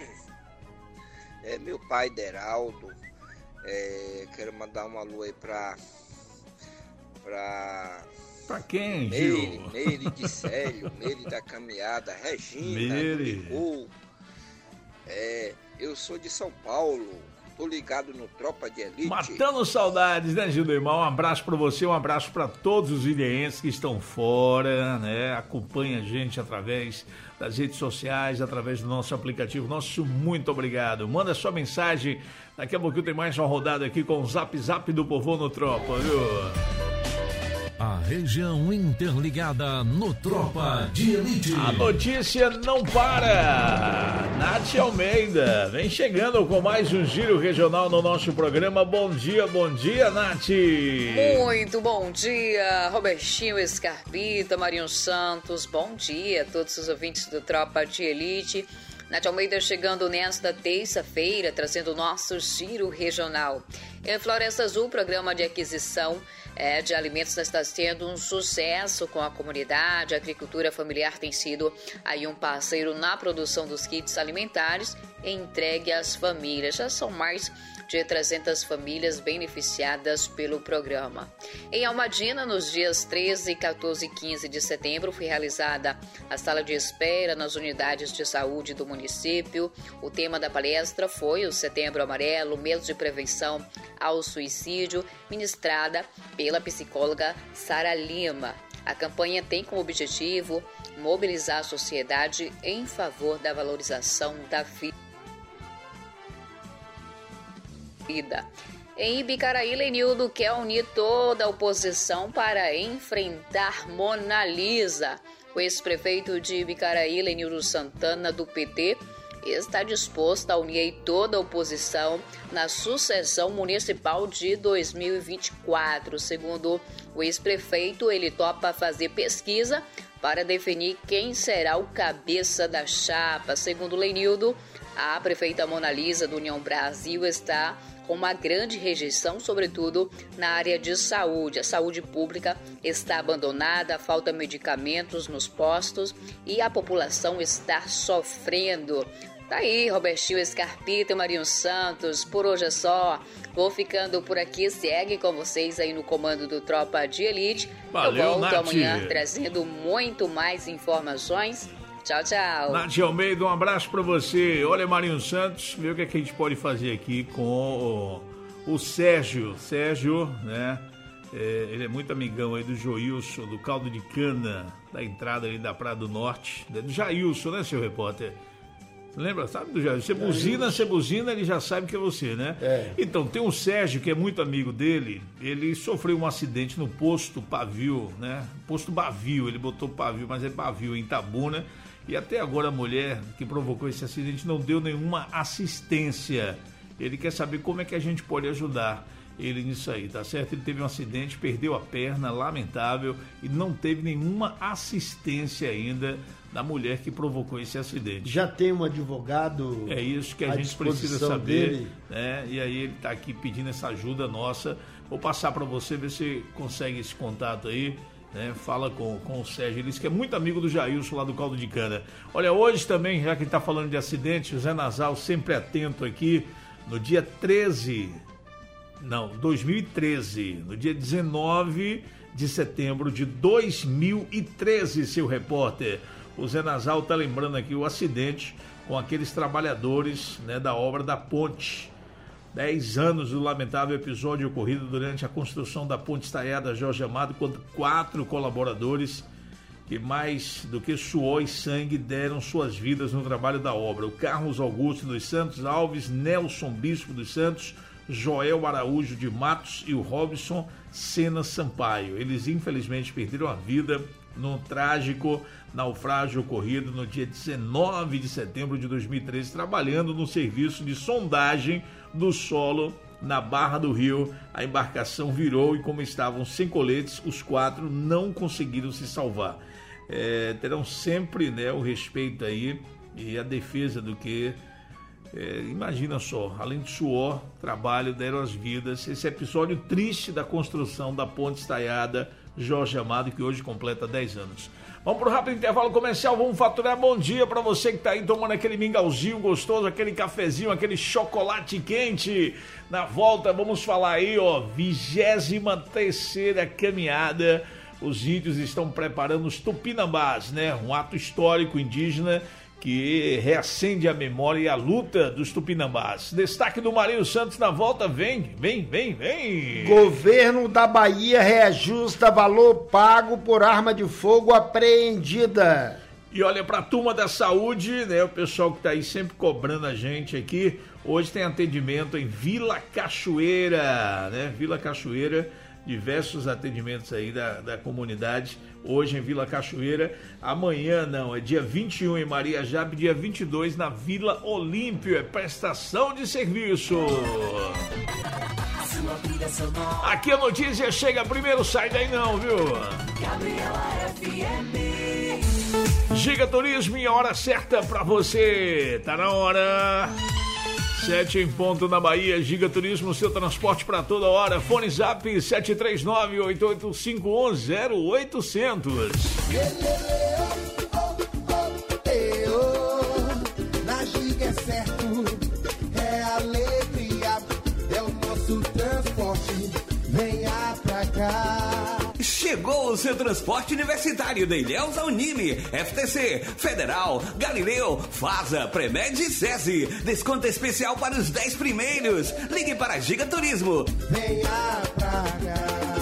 É meu pai Deraldo. É, quero mandar um alô aí pra pra pra quem, Meire, Gil? Meire de Célio, Meire da Caminhada, Regina, Meire. Ligou. É, eu sou de São Paulo. Tô ligado no Tropa de Elite. Matando saudades, né, Gildemar? Um abraço pra você, um abraço pra todos os ilhéenses que estão fora, né? Acompanha a gente através das redes sociais, através do nosso aplicativo. Nosso muito obrigado. Manda sua mensagem. Daqui a pouquinho tem mais uma rodada aqui com o Zap Zap do Povão no Tropa, viu? A região interligada no Tropa de Elite. A notícia não para. Nath Almeida vem chegando com mais um giro regional no nosso programa. Bom dia, bom dia, Nath. Muito bom dia, Robertinho Escarpita, Marinho Santos. Bom dia a todos os ouvintes do Tropa de Elite. Nath Almeida chegando nesta terça-feira, trazendo o nosso giro regional. Em Floresta Azul, o programa de aquisição é, de alimentos está sendo um sucesso com a comunidade. A agricultura familiar tem sido aí um parceiro na produção dos kits alimentares entregue às famílias. Já são mais de trezentas famílias beneficiadas pelo programa. Em Almadina, nos dias treze, quatorze e quinze de setembro, foi realizada a sala de espera nas unidades de saúde do município. O tema da palestra foi o Setembro Amarelo, mês de prevenção ao suicídio, ministrada pela psicóloga Sara Lima. A campanha tem como objetivo mobilizar a sociedade em favor da valorização da vida. Em Ibicaraí, Lenildo quer unir toda a oposição para enfrentar Mona Lisa. O ex-prefeito de Ibicaraí, Lenildo Santana, do P T, está disposto a unir toda a oposição na sucessão municipal de dois mil e vinte e quatro. Segundo o ex-prefeito, ele topa fazer pesquisa para definir quem será o cabeça da chapa. Segundo Lenildo, a prefeita Mona Lisa do União Brasil está com uma grande rejeição, sobretudo na área de saúde. A saúde pública está abandonada, falta medicamentos nos postos e a população está sofrendo. Tá aí, Robertinho Escarpita e Marinho Santos. Por hoje é só. Vou ficando por aqui. Segue com vocês aí no comando do Tropa de Elite. Valeu, Eu volto Nath. amanhã trazendo muito mais informações. Tchau, tchau. Nath Almeida, um abraço pra você. Olha, Marinho Santos, vê o que, é que a gente pode fazer aqui com o, o Sérgio. Sérgio, né? É, ele é muito amigão aí do Joilson, do Caldo de Cana, da entrada ali da Praia do Norte. Do Jailson, né, seu repórter? Lembra, sabe do Jair? Você buzina, você buzina, ele já sabe que é você, né? É. Então, tem o Sérgio, que é muito amigo dele, ele sofreu um acidente no posto Pavio, né? Posto Bavio, ele botou Pavio, mas é Pavio, em Itabuna, e até agora a mulher que provocou esse acidente não deu nenhuma assistência. Ele quer saber como é que a gente pode ajudar ele nisso aí, tá certo? Ele teve um acidente, perdeu a perna, lamentável, e não teve nenhuma assistência ainda da mulher que provocou esse acidente. Já tem um advogado? É isso que a gente precisa saber, né? E aí ele está aqui pedindo essa ajuda nossa. Vou passar para você, ver se consegue esse contato aí, né? Fala com, com o Sérgio, ele disse que é muito amigo do Jailson lá do Caldo de Cana. Olha, hoje também, já que ele está falando de acidente, o Zé Nasal sempre atento aqui, no dia treze, não, dois mil e treze, no dia dezenove de setembro de dois mil e treze, seu repórter. O Zé Nasal está lembrando aqui o acidente com aqueles trabalhadores, né, da obra da ponte. Dez anos do lamentável episódio ocorrido durante a construção da ponte estaiada Jorge Amado, quando quatro colaboradores que mais do que suor e sangue deram suas vidas no trabalho da obra. O Carlos Augusto dos Santos Alves, Nelson Bispo dos Santos, Joel Araújo de Matos e o Robson Sena Sampaio. Eles infelizmente perderam a vida num trágico naufrágio ocorrido no dia dezenove de setembro de dois mil e treze, trabalhando no serviço de sondagem do solo na Barra do Rio. A embarcação virou e, como estavam sem coletes, os quatro não conseguiram se salvar. É, terão sempre, né, o respeito aí e a defesa do que, é, imagina só, além de suor, trabalho, deram as vidas. Esse episódio triste da construção da ponte estaiada Jorge Amado, que hoje completa dez anos. Vamos para o rápido intervalo comercial, vamos faturar. Bom dia para você que está aí tomando aquele mingauzinho gostoso, aquele cafezinho, aquele chocolate quente. Na volta vamos falar aí, ó, vigésima terceira caminhada. Os índios estão preparando os Tupinambás, né? Um ato histórico indígena que reacende a memória e a luta dos Tupinambás. Destaque do Marinho Santos na volta, vem, vem, vem, vem. Governo da Bahia reajusta valor pago por arma de fogo apreendida. E olha, para a turma da saúde, né, o pessoal que está aí sempre cobrando a gente aqui, hoje tem atendimento em Vila Cachoeira, né? Vila Cachoeira, diversos atendimentos aí da, da comunidade, hoje em Vila Cachoeira. Amanhã não, é dia vinte e um em Maria Jabe, dia vinte e dois na Vila Olímpio, é prestação de serviço. Aqui a notícia chega primeiro, sai daí não, viu? Gabriela F M. Giga Turismo e a hora certa pra você, tá na hora. Sete em ponto na Bahia, Giga Turismo, seu transporte para toda hora. Fone Zap sete três nove, oito oito cinco um zero oito zero zero. Na Giga é certo, é alegria, é o nosso transporte, venha pra cá. Chegou o seu transporte universitário da Ilhéus à Unime, F T C, Federal, Galileu, Fasa, Premed e SESI. Desconto especial para os dez primeiros. Ligue para Giga Turismo. Venha pra cá.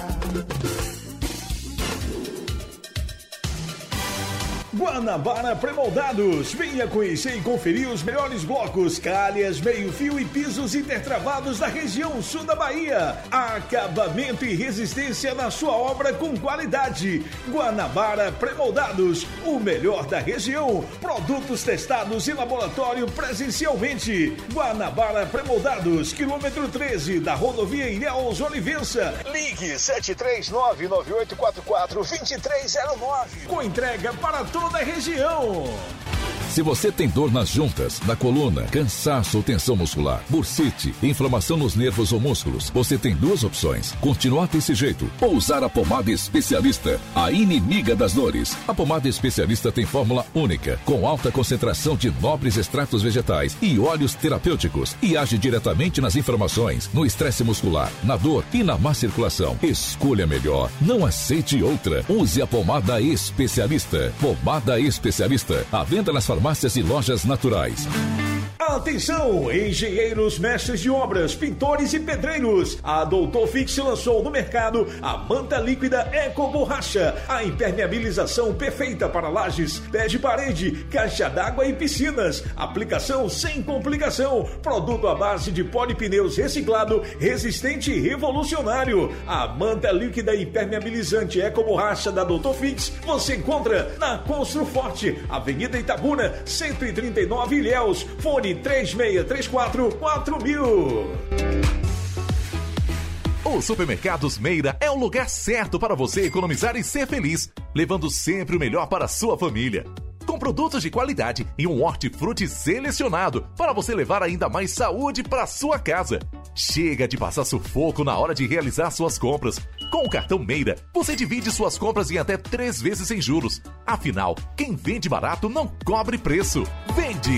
Guanabara Premoldados, venha conhecer e conferir os melhores blocos, calhas, meio-fio e pisos intertravados da região sul da Bahia. Acabamento e resistência na sua obra com qualidade. Guanabara Premoldados, o melhor da região. Produtos testados em laboratório presencialmente. Guanabara Premoldados, quilômetro treze da rodovia Ilhéus Olivença. Ligue sete três nove, nove oito quatro quatro, dois três zero nove. Com entrega para toda da região. Se você tem dor nas juntas, na coluna, cansaço ou tensão muscular, bursite, inflamação nos nervos ou músculos, você tem duas opções: continuar desse jeito ou usar a pomada especialista, a inimiga das dores. A pomada especialista tem fórmula única, com alta concentração de nobres extratos vegetais e óleos terapêuticos, e age diretamente nas inflamações, no estresse muscular, na dor e na má circulação. Escolha melhor, não aceite outra. Use a pomada especialista. Pomada especialista, à venda nas farmácias e lojas naturais. Atenção, engenheiros, mestres de obras, pintores e pedreiros. A Doutor Fix lançou no mercado a manta líquida Eco Borracha, a impermeabilização perfeita para lajes, pé de parede, caixa d'água e piscinas. Aplicação sem complicação. Produto à base de polipneus reciclado, resistente e revolucionário. A manta líquida impermeabilizante Eco Borracha da Doutor Fix você encontra na Construforte, Avenida Itabuna, cento e trinta e nove, Ilhéus. Fone três seis três quatro quatro mil. O Supermercados Meira é o lugar certo para você economizar e ser feliz, levando sempre o melhor para a sua família. Com produtos de qualidade e um hortifruti selecionado para você levar ainda mais saúde para sua casa. Chega de passar sufoco na hora de realizar suas compras. Com o cartão Meira, você divide suas compras em até três vezes sem juros. Afinal, quem vende barato não cobre preço. Vende!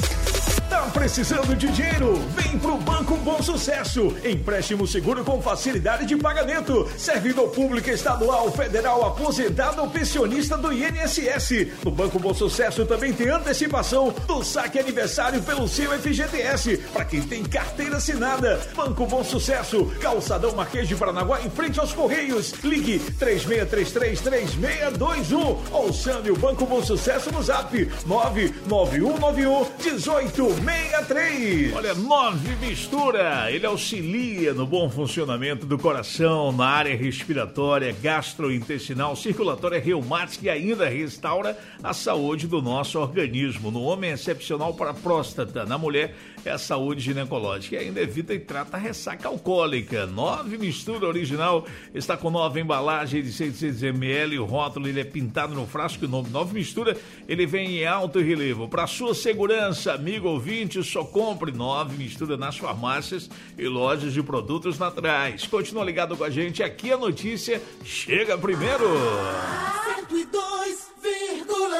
Tá precisando de dinheiro? Vem pro Banco Bom Sucesso. Empréstimo seguro com facilidade de pagamento. Servidor público estadual, federal, aposentado ou pensionista do I N S S. No Banco Bom Sucesso também tem antecipação do saque aniversário pelo seu F G T S. Para quem tem carteira assinada. Banco Bom Sucesso, Calçadão Marquês de Paranaguá, em frente aos Correios. Ligue três seis três três, três seis dois um ou chame o Banco Bom Sucesso no zap nove nove um nove um um oito seis três. Olha, Nove Mistura, ele auxilia no bom funcionamento do coração, na área respiratória, gastrointestinal, circulatória, reumática e ainda restaura a saúde do nosso organismo. No homem é excepcional para a próstata, na mulher é a saúde ginecológica e ainda evita e trata a ressaca alcoólica. Nove Mistura original está com nova embalagem de seiscentos mililitros, o rótulo ele é pintado no frasco, o nome Nove Mistura, ele vem em alto relevo. Para sua segurança, amigo ouvinte, só compre Nove Mistura nas farmácias e lojas de produtos naturais. Continua ligado com a gente, aqui a notícia chega primeiro. cento e dois vírgula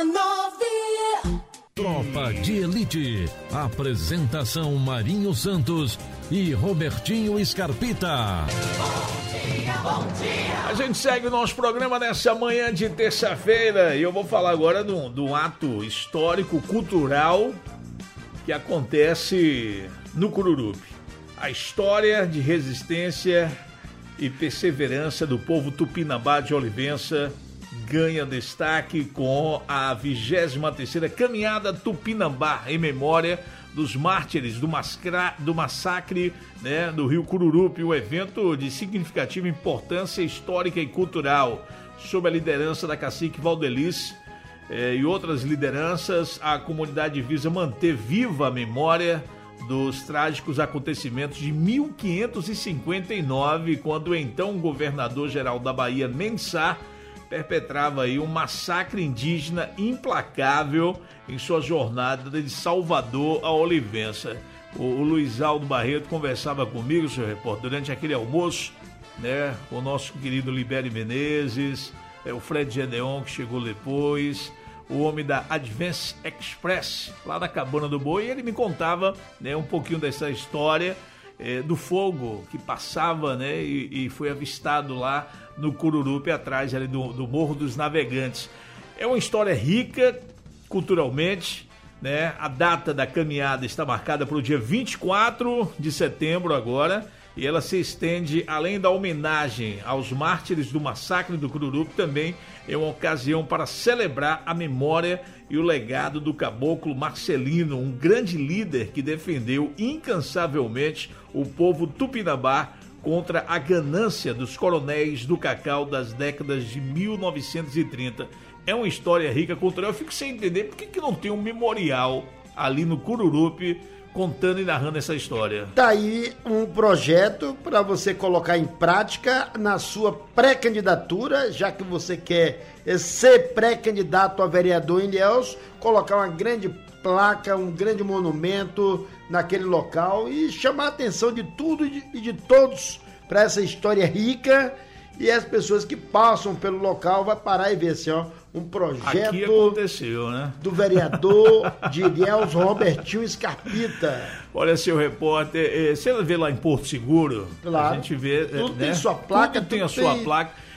nove. Tropa de Elite. Apresentação Marinho Santos e Robertinho Scarpita. Bom dia, bom dia. A gente segue o nosso programa nessa manhã de terça-feira e eu vou falar agora de um, de um ato histórico, cultural que acontece no Cururupi. A história de resistência e perseverança do povo tupinambá de Olivença ganha destaque com a vigésima terceira Caminhada Tupinambá em memória dos mártires do, mascra, do massacre, né, do Rio Cururupi, um evento de significativa importância histórica e cultural. Sob a liderança da cacique Valdelice eh, e outras lideranças, a comunidade visa manter viva a memória dos trágicos acontecimentos de mil quinhentos e cinquenta e nove, quando o então governador-geral da Bahia, Mendes Sá, perpetrava aí um massacre indígena implacável em sua jornada de Salvador a Olivença. O, o Luiz Aldo Barreto conversava comigo, senhor repórter, durante aquele almoço, né, com o nosso querido Libério Menezes, é, o Fred Gedeon, que chegou depois, o homem da Advance Express, lá da Cabana do Boi, e ele me contava, né, um pouquinho dessa história, é, do fogo que passava, né, e, e foi avistado lá no Cururupi, atrás ali do, do Morro dos Navegantes. É uma história rica culturalmente, né? A data da caminhada está marcada para o dia vinte e quatro de setembro agora, e ela se estende, além da homenagem aos mártires do massacre do Cururupi, também é uma ocasião para celebrar a memória e o legado do caboclo Marcelino, um grande líder que defendeu incansavelmente o povo tupinambá contra a ganância dos coronéis do cacau das décadas de mil novecentos e trinta. É uma história rica cultural. Eu fico sem entender por que, que não tem um memorial ali no Cururupi contando e narrando essa história. Tá aí um projeto para você colocar em prática na sua pré-candidatura, já que você quer ser pré-candidato a vereador em Ilhéus, colocar uma grande placa, um grande monumento naquele local e chamar a atenção de tudo e de, e de todos para essa história rica, e as pessoas que passam pelo local vai parar e ver assim, ó, um projeto aqui aconteceu, né? Do vereador de Ilhéus, Robertinho Scarpita. Olha, seu repórter, você vê lá em Porto Seguro, claro, a gente vê, tudo né? tem sua placa, tudo tem tudo a sua tem... placa.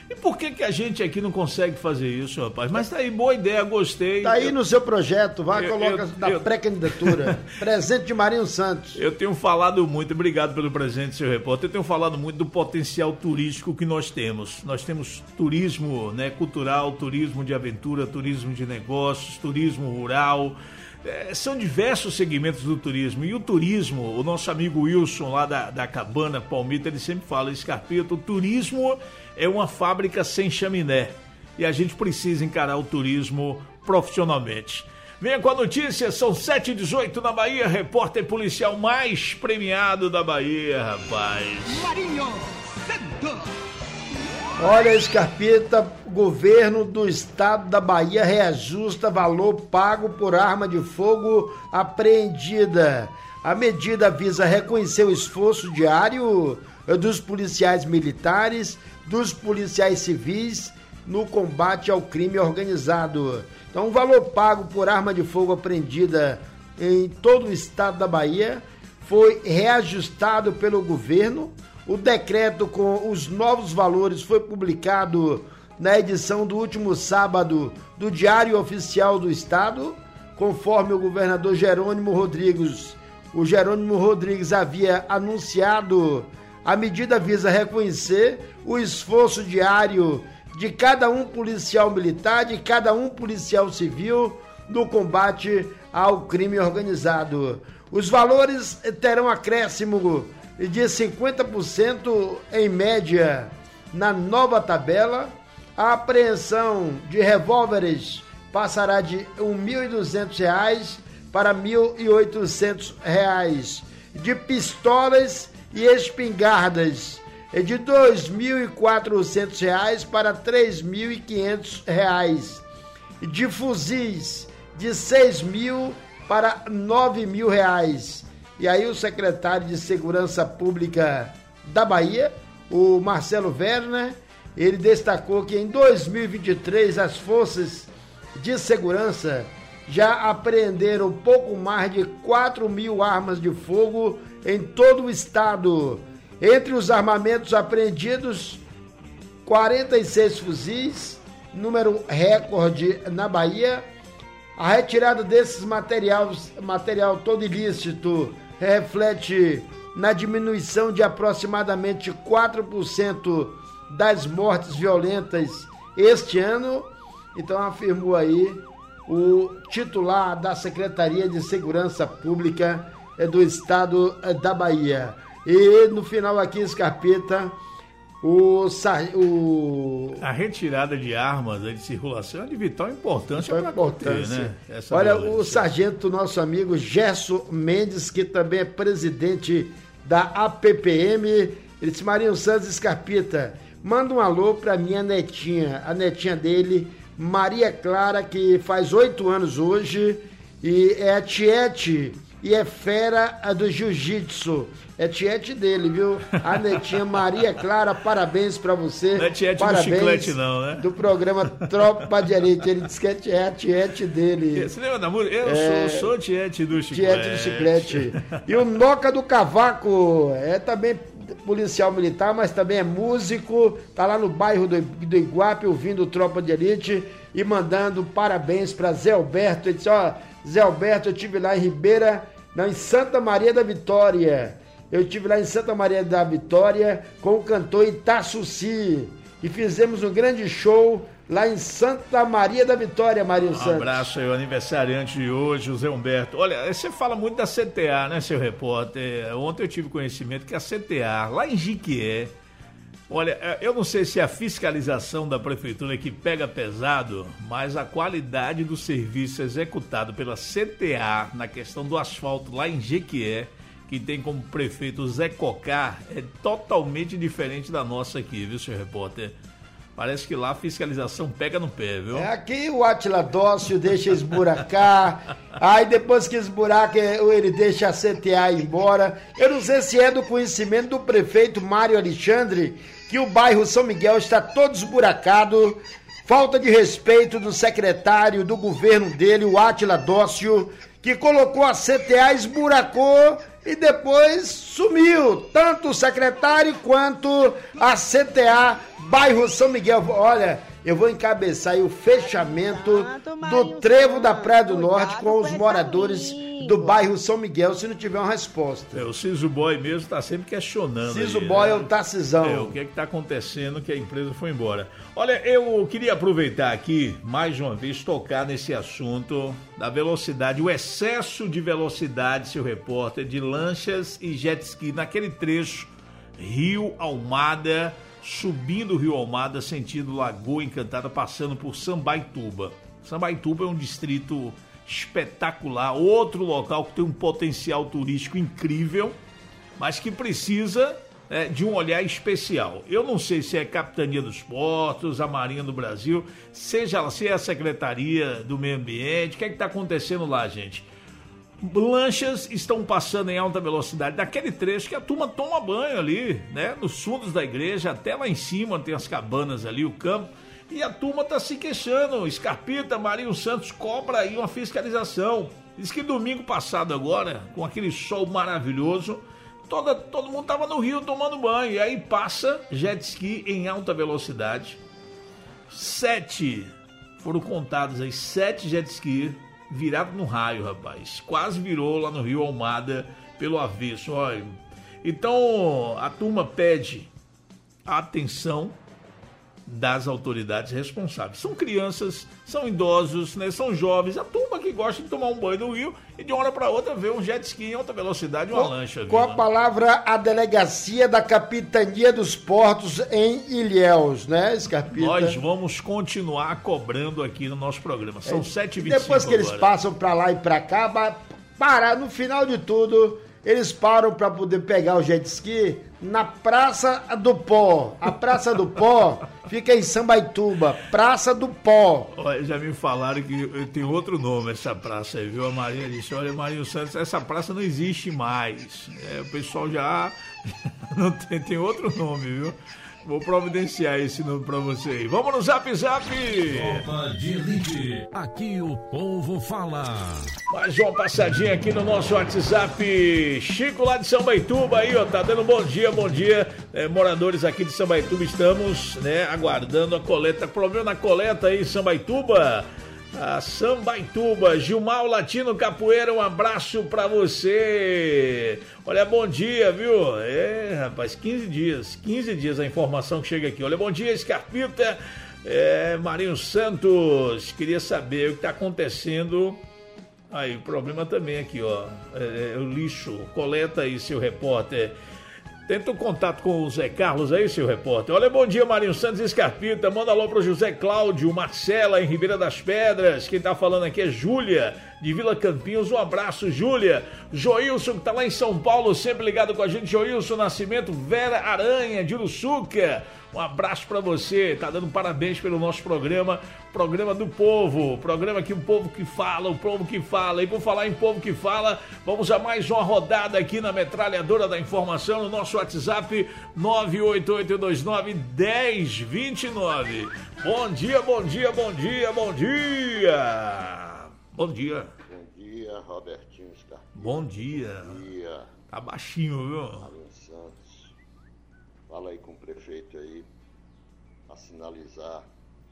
E por que que a gente aqui não consegue fazer isso, rapaz? Mas tá aí, boa ideia, gostei. Tá aí eu... no seu projeto, vai, eu, coloca eu, da eu... pré-candidatura. Presente de Marinho Santos. Eu tenho falado muito, obrigado pelo presente, seu repórter, eu tenho falado muito do potencial turístico que nós temos. Nós temos turismo, né, cultural, turismo de aventura, turismo de negócios, turismo rural. É, são diversos segmentos do turismo. E o turismo, o nosso amigo Wilson lá da, da Cabana Palmito, ele sempre fala, Scarpeta, o turismo é uma fábrica sem chaminé. E a gente precisa encarar o turismo profissionalmente. Venha com a notícia, são sete e dezoito na Bahia, repórter policial mais premiado da Bahia, rapaz. Marinho Santos. Olha, Scarpeta, o governo do estado da Bahia reajusta valor pago por arma de fogo apreendida. A medida visa reconhecer o esforço diário dos policiais militares, dos policiais civis no combate ao crime organizado. Então, o valor pago por arma de fogo apreendida em todo o estado da Bahia foi reajustado pelo governo. O decreto com os novos valores foi publicado na edição do último sábado do Diário Oficial do Estado, conforme o governador Jerônimo Rodrigues. O Jerônimo Rodrigues havia anunciado. A medida visa reconhecer o esforço diário de cada um policial militar, de cada um policial civil no combate ao crime organizado. Os valores terão acréscimo de cinquenta por cento em média na nova tabela. A apreensão de revólveres passará de mil e duzentos reais para mil e oitocentos reais. De pistolas e espingardas de dois mil e quatrocentos reais para três mil e quinhentos reais. De fuzis de seis mil para nove mil reais. E aí o secretário de Segurança Pública da Bahia, o Marcelo Werner, ele destacou que em dois mil e vinte e três as forças de segurança já apreenderam pouco mais de quatro mil armas de fogo em todo o estado. Entre os armamentos apreendidos, quarenta e seis fuzis, número recorde na Bahia. A retirada desses materiais, material todo ilícito, reflete na diminuição de aproximadamente quatro por cento das mortes violentas este ano. Então afirmou aí o titular da Secretaria de Segurança Pública do Estado da Bahia. E no final aqui, Scarpeta, o, o... a retirada de armas de circulação é de vital importância para importância. Ter, né? Essa Olha, violência. O sargento, nosso amigo Gerson Mendes, que também é presidente da A P P M, ele disse, Marinho Santos, Scarpeta, manda um alô para minha netinha, a netinha dele, Maria Clara, que faz oito anos hoje, e é a tiete e é fera do jiu-jitsu. É tiete dele, viu? A netinha Maria Clara, parabéns pra você. Não é tiete parabéns do chiclete, não, né? Do programa Tropa de Elite. Ele disse que é a tiete dele. Você lembra da música? Eu é... sou, sou tiete do chiclete. Tiete do chiclete. E o Noca do Cavaco é também policial militar, mas também é músico. Tá lá no bairro do, do Iguape, ouvindo Tropa de Elite e mandando parabéns pra Zé Alberto. Ele disse, ó, Zé Alberto, eu estive lá em Ribeira, não, em Santa Maria da Vitória. Eu estive lá em Santa Maria da Vitória com o cantor Itaçuci e fizemos um grande show lá em Santa Maria da Vitória, Marinho Santos. Um abraço aí, o aniversariante de hoje, José Humberto. Olha, você fala muito da C T A, né, seu repórter? Ontem eu tive conhecimento que a C T A, lá em Jiquié, olha, eu não sei se é a fiscalização da prefeitura que pega pesado, mas a qualidade do serviço executado pela C T A na questão do asfalto lá em Jequié, que tem como prefeito o Zé Cocá, é totalmente diferente da nossa aqui, viu, senhor repórter? Parece que lá a fiscalização pega no pé, viu? É, aqui o Átila Dócio deixa esburacar, aí depois que esburaca ele deixa a C T A ir embora. Eu não sei se é do conhecimento do prefeito Mário Alexandre, que o bairro São Miguel está todo esburacado, falta de respeito do secretário do governo dele, o Átila Dócio, que colocou a C T A, esburacou e depois sumiu. Tanto o secretário quanto a C T A, bairro São Miguel. Olha, eu vou encabeçar aí o fechamento do trevo da Praia do Norte com os moradores do bairro São Miguel, se não tiver uma resposta. É, o Ciso Boy mesmo está sempre questionando. Ciso aí, Boy né? é o Tarcisão. É, o que é que está acontecendo que a empresa foi embora. Olha, eu queria aproveitar aqui, mais uma vez, tocar nesse assunto da velocidade, o excesso de velocidade, seu repórter, de lanchas e jet ski naquele trecho Rio Almada, subindo o Rio Almada, sentido Lagoa Encantada, passando por Sambaituba. Sambaituba é um distrito espetacular, outro local que tem um potencial turístico incrível, mas que precisa é, de um olhar especial. Eu não sei se é a Capitania dos Portos, a Marinha do Brasil, seja se é a Secretaria do Meio Ambiente, o que é que está acontecendo lá, gente? Lanchas estão passando em alta velocidade daquele trecho que a turma toma banho ali, né? Nos fundos da igreja, até lá em cima tem as cabanas ali, o campo. E a turma tá se queixando. Scarpita, Marinho Santos cobra aí uma fiscalização. Diz que domingo passado agora, com aquele sol maravilhoso, toda, todo mundo tava no rio tomando banho. E aí passa jet ski em alta velocidade. Sete, foram contados aí, sete jet ski virados no raio, rapaz. Quase virou lá no Rio Almada pelo avesso. Olha. Então a turma pede atenção das autoridades responsáveis. São crianças, são idosos, né? São jovens, a turma que gosta de tomar um banho no rio e de uma hora para outra ver um jet ski em alta velocidade, uma com, lancha. Com viu, a palavra, a delegacia da Capitania dos Portos em Ilhéus, né, Scarpita? Nós vamos continuar cobrando aqui no nosso programa. São é, sete e vinte e cinco Depois que eles agora. passam para lá e para cá, parar no final de tudo, eles param para poder pegar o jet ski na Praça do Pó. A Praça do Pó fica em Sambaituba, Praça do Pó. Olha, já me falaram que tem outro nome essa praça aí, viu? A Maria disse, olha, Marinho Santos, essa praça não existe mais. É, o pessoal já não tem, tem outro nome, viu? Vou providenciar esse nome pra você aí. Vamos no Zap Zap! Tropa de Elite, aqui o povo fala. Mais uma passadinha aqui no nosso WhatsApp. Chico lá de Sambaituba aí, ó, tá dando bom dia, bom dia. É, moradores aqui de Sambaituba, estamos, né, aguardando a coleta. Problema na coleta aí, Sambaituba? A Sambaituba, Gilmar Latino Capoeira, um abraço pra você. Olha, bom dia, viu? É, rapaz, quinze dias, quinze dias a informação que chega aqui. Olha, bom dia, Scarpita, é, Marinho Santos, queria saber o que tá acontecendo. Aí, o problema também aqui, ó, é, é o lixo, coleta aí, seu repórter. Tenta o contato com o Zé Carlos aí, seu repórter. Olha, bom dia, Marinho Santos e Scarpita. Manda alô pro José Cláudio, Marcela, em Ribeira das Pedras. Quem tá falando aqui é Júlia, de Vila Campinhos. Um abraço, Júlia. Joilson, que tá lá em São Paulo, sempre ligado com a gente. Joilson Nascimento, Vera Aranha, de Uruçuca. Um abraço pra você. Tá dando parabéns pelo nosso programa. Programa do povo. Programa que o povo que fala, o povo que fala. E por falar em povo que fala, vamos a mais uma rodada aqui na Metralhadora da Informação, no nosso WhatsApp nove oito oito dois nove, um zero dois nove. Bom dia, bom dia, bom dia, bom dia. Bom dia. Bom dia, Robertinho Scarpita. Bom dia. Bom dia. Tá baixinho, viu? Marinho Santos. Fala aí com o prefeito aí, a sinalizar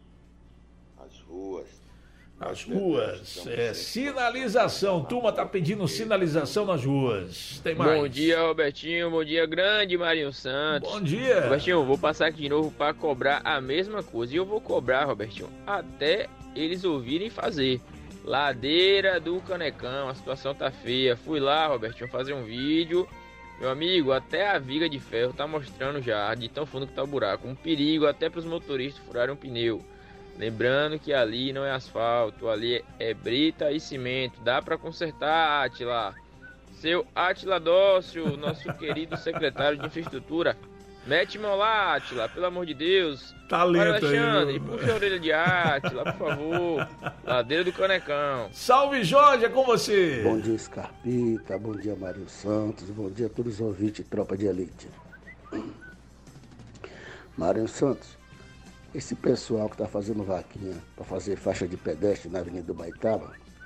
as ruas. As ruas, é, sinalização, turma tá pedindo sinalização nas ruas. Tem mais? Bom dia, Robertinho, bom dia, grande Marinho Santos. Bom dia. Robertinho, vou passar aqui de novo para cobrar a mesma coisa. E eu vou cobrar, Robertinho, até eles ouvirem fazer. Ladeira do Canecão, a situação tá feia. Fui lá, Robertinho, fazer um vídeo. Meu amigo, até a viga de ferro tá mostrando já de tão fundo que tá o buraco. Um perigo até para os motoristas furarem um pneu. Lembrando que ali não é asfalto, ali é brita e cimento. Dá para consertar, Átila. Seu Átila Dócio, nosso querido secretário de infraestrutura. Mete mão lá, Átila, pelo amor de Deus. Talento aí, Alexandre, viu? puxa a orelha de Átila, por favor. Ladeira do Canecão. Salve, Jorge, é com você. Bom dia, Scarpita. Bom dia, Marinho Santos. Bom dia a todos os ouvintes de Tropa de Elite. Marinho Santos, esse pessoal que está fazendo vaquinha para fazer faixa de pedestre na Avenida do Baitaba,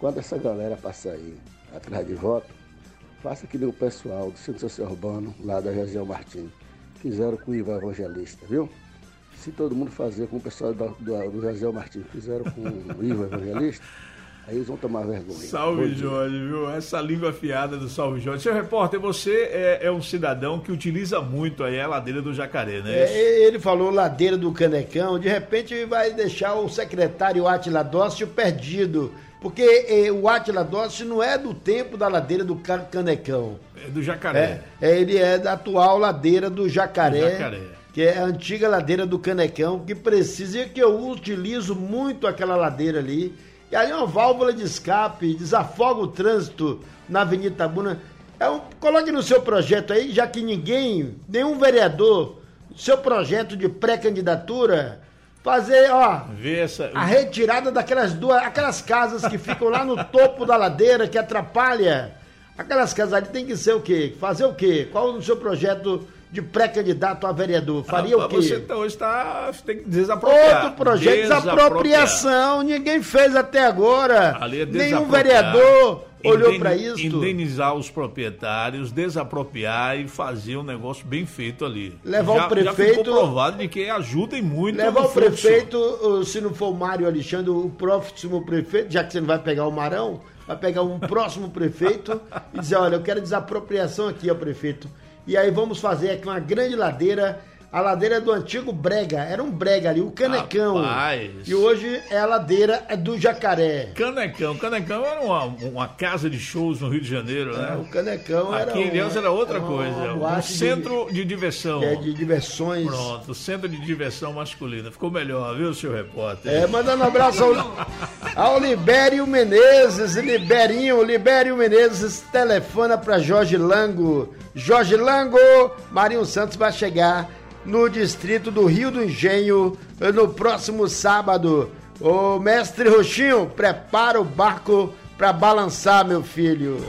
quando essa galera passar aí atrás de voto, faça que nem o pessoal do Centro Social Urbano, lá da José Martins, fizeram com o Ivan Evangelista, viu? Se todo mundo fazer com o pessoal do, do, do José Martins, fizeram com o Ivan Evangelista, aí eles vão tomar vergonha. Salve Jorge, viu? Essa língua afiada do Salve Jorge. Seu repórter, você é, é um cidadão que utiliza muito aí a ladeira do Jacaré, né? É, ele falou ladeira do Canecão, de repente vai deixar o secretário Átila Dócio perdido, porque é, o Átila Dócio não é do tempo da ladeira do Canecão. É do Jacaré. É, é, ele é da atual ladeira do Jacaré. Do Jacaré. Que é a antiga ladeira do Canecão, que precisa, e que eu utilizo muito aquela ladeira ali. E ali é uma válvula de escape, desafoga o trânsito na Avenida Itabuna. É um, coloque no seu projeto aí, já que ninguém, nenhum vereador, seu projeto de pré-candidatura, fazer, ó, essa... a retirada daquelas duas, aquelas casas que ficam lá no topo da ladeira, que atrapalha. Aquelas casas ali tem que ser o quê? Fazer o quê? Qual o seu projeto de pré-candidato a vereador? Faria ah, o quê? Você então, hoje está, tem que desapropriar. Outro projeto de desapropriação, ninguém fez até agora. Ali é nenhum vereador olhou para isso. Indenizar os proprietários, desapropriar e fazer um negócio bem feito ali. Levar já, o prefeito... Já ficou provado de que ajudem muito. Levar o prefeito, se não for o Mário Alexandre, o próximo prefeito, já que você não vai pegar o Marão, vai pegar um próximo prefeito e dizer, olha, eu quero desapropriação aqui, ó, prefeito. E aí vamos fazer aqui uma grande ladeira, a ladeira do antigo Brega, era um Brega ali, o Canecão. Rapaz. E hoje é a ladeira do Jacaré. Canecão, Canecão era uma, uma casa de shows no Rio de Janeiro, né? É, o Canecão era... Aqui em Ilhéus era outra era coisa, uma um centro de, de diversão. É, de diversões. Pronto, centro de diversão masculina. Ficou melhor, viu, seu repórter? É, mandando um abraço ao, ao Libério Menezes, Liberinho, Libério Menezes, telefona para Jorge Lango. Jorge Lango, Marinho Santos vai chegar no distrito do Rio do Engenho no próximo sábado. Ô mestre Roxinho, prepara o barco para balançar, meu filho.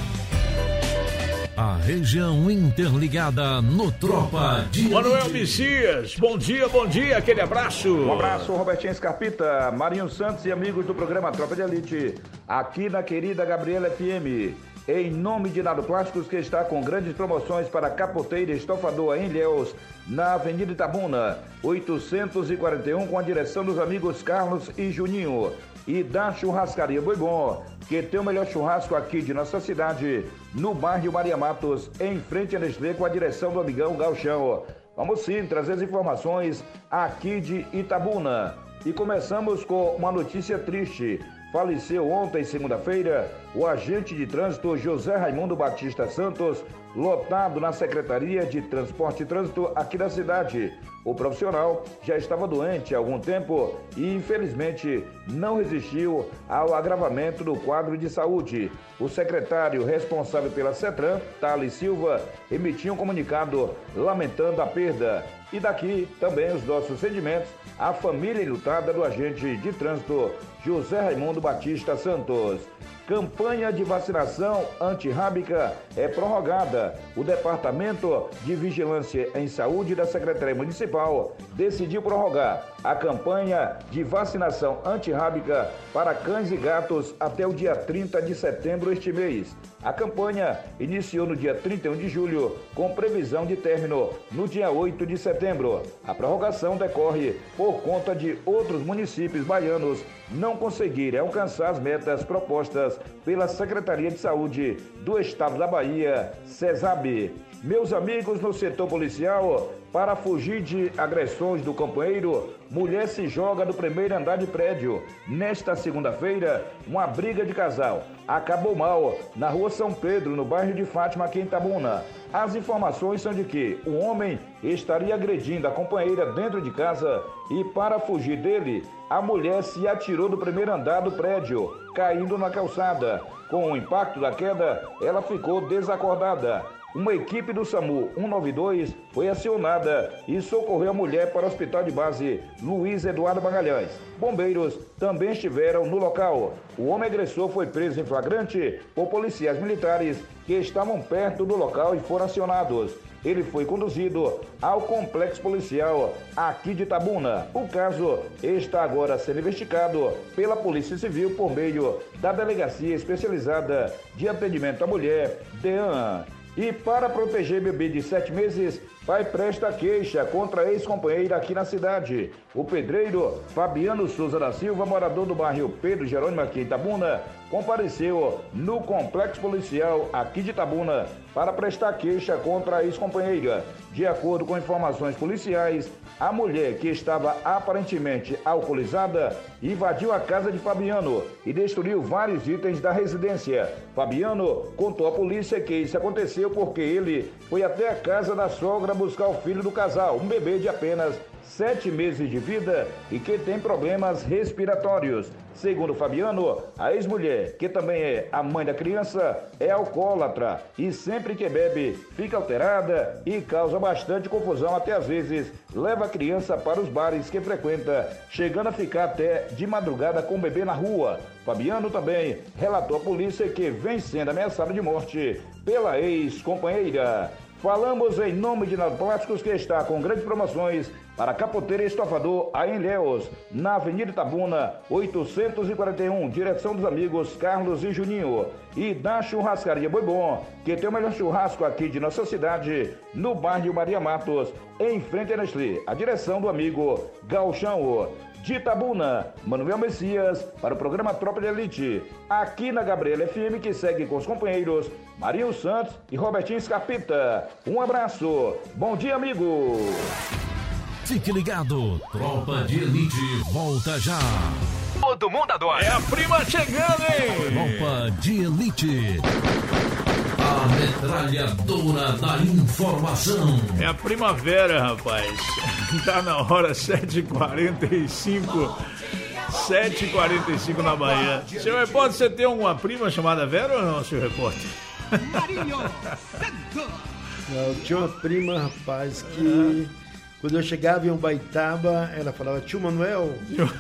A região interligada no Tropa de Manuel Messias, bom dia, bom dia, aquele abraço. Um abraço, Robertinho Scarpita, Marinho Santos e amigos do programa Tropa de Elite, aqui na querida Gabriela F M. Em nome de Nado Plásticos, que está com grandes promoções para capoteira e estofador em Ilhéus, na Avenida Itabuna, oitocentos e quarenta e um, com a direção dos amigos Carlos e Juninho. E da Churrascaria Boi Bom, que tem o melhor churrasco aqui de nossa cidade, no bairro Maria Matos, em frente a Nestlé, com a direção do amigão Galchão. Vamos sim trazer as informações aqui de Itabuna. E começamos com uma notícia triste. Faleceu ontem, segunda-feira, o agente de trânsito José Raimundo Batista Santos, lotado na Secretaria de Transporte e Trânsito aqui da cidade. O profissional já estava doente há algum tempo e, infelizmente, não resistiu ao agravamento do quadro de saúde. O secretário responsável pela CETRAN, Thales Silva, emitiu um comunicado lamentando a perda. E daqui também os nossos sentimentos à família enlutada do agente de trânsito José Raimundo Batista Santos. Campanha de vacinação antirrábica é prorrogada. O Departamento de Vigilância em Saúde da Secretaria Municipal decidiu prorrogar a campanha de vacinação antirrábica para cães e gatos até o dia trinta de setembro este mês. A campanha iniciou no dia trinta e um de julho, com previsão de término no dia oito de setembro. A prorrogação decorre por conta de outros municípios baianos não conseguirem alcançar as metas propostas pela Secretaria de Saúde do Estado da Bahia, CESAB. Meus amigos no setor policial, para fugir de agressões do companheiro, mulher se joga do primeiro andar de prédio. Nesta segunda-feira, uma briga de casal acabou mal na rua São Pedro, no bairro de Fátima, aqui em Itabuna. As informações são de que o homem estaria agredindo a companheira dentro de casa e, para fugir dele, a mulher se atirou do primeiro andar do prédio, caindo na calçada. Com o impacto da queda, ela ficou desacordada. Uma equipe do SAMU cento e noventa e dois foi acionada e socorreu a mulher para o Hospital de Base Luiz Eduardo Magalhães. Bombeiros também estiveram no local. O homem agressor foi preso em flagrante por policiais militares que estavam perto do local e foram acionados. ele foi conduzido ao complexo policial aqui de Itabuna. O caso está agora sendo investigado pela Polícia Civil por meio da Delegacia Especializada de Atendimento à Mulher, DEAN. E para proteger bebê de sete meses, pai presta queixa contra a ex-companheira aqui na cidade. O pedreiro Fabiano Souza da Silva, morador do bairro Pedro Jerônimo aqui em Itabuna, compareceu no complexo policial aqui de Itabuna para prestar queixa contra a ex-companheira. De acordo com informações policiais, a mulher, que estava aparentemente alcoolizada, invadiu a casa de Fabiano e destruiu vários itens da residência. Fabiano contou à polícia que isso aconteceu porque ele foi até a casa da sogra buscar o filho do casal, um bebê de apenas sete meses de vida e que tem problemas respiratórios. Segundo Fabiano, a ex-mulher, que também é a mãe da criança, é alcoólatra e sempre que bebe fica alterada e causa bastante confusão, até às vezes leva a criança para os bares que frequenta, chegando a ficar até de madrugada com o bebê na rua. Fabiano também relatou à polícia que vem sendo ameaçado de morte pela ex-companheira. Falamos em nome de Nanoplásticos, que está com grandes promoções para capoteiro e estofador aí em Ilhéus, na Avenida Itabuna, oitocentos e quarenta e um, direção dos amigos Carlos e Juninho. E da Churrascaria Boi Bom, que tem o melhor churrasco aqui de nossa cidade, no bairro Maria Matos, em frente a Nestlé, a direção do amigo Galchão. De Itabuna, Manuel Messias, para o programa Tropa de Elite, aqui na Gabriela F M, que segue com os companheiros Marinho Santos e Robertinho Scarpita. Um abraço, bom dia, amigo! Fique ligado, Tropa de Elite volta já. Todo mundo adora. É a prima chegando, hein? Tropa de Elite. A metralhadora da informação. É a primavera, rapaz. Tá na hora, sete e quarenta e cinco. sete e quarenta e cinco na Bahia. Seu repórter, você tem alguma prima chamada Vera ou não, seu repórter? Marinho Santos. Eu tinha uma prima, rapaz, que quando eu chegava em Ubaitaba, ela falava: tio Manuel,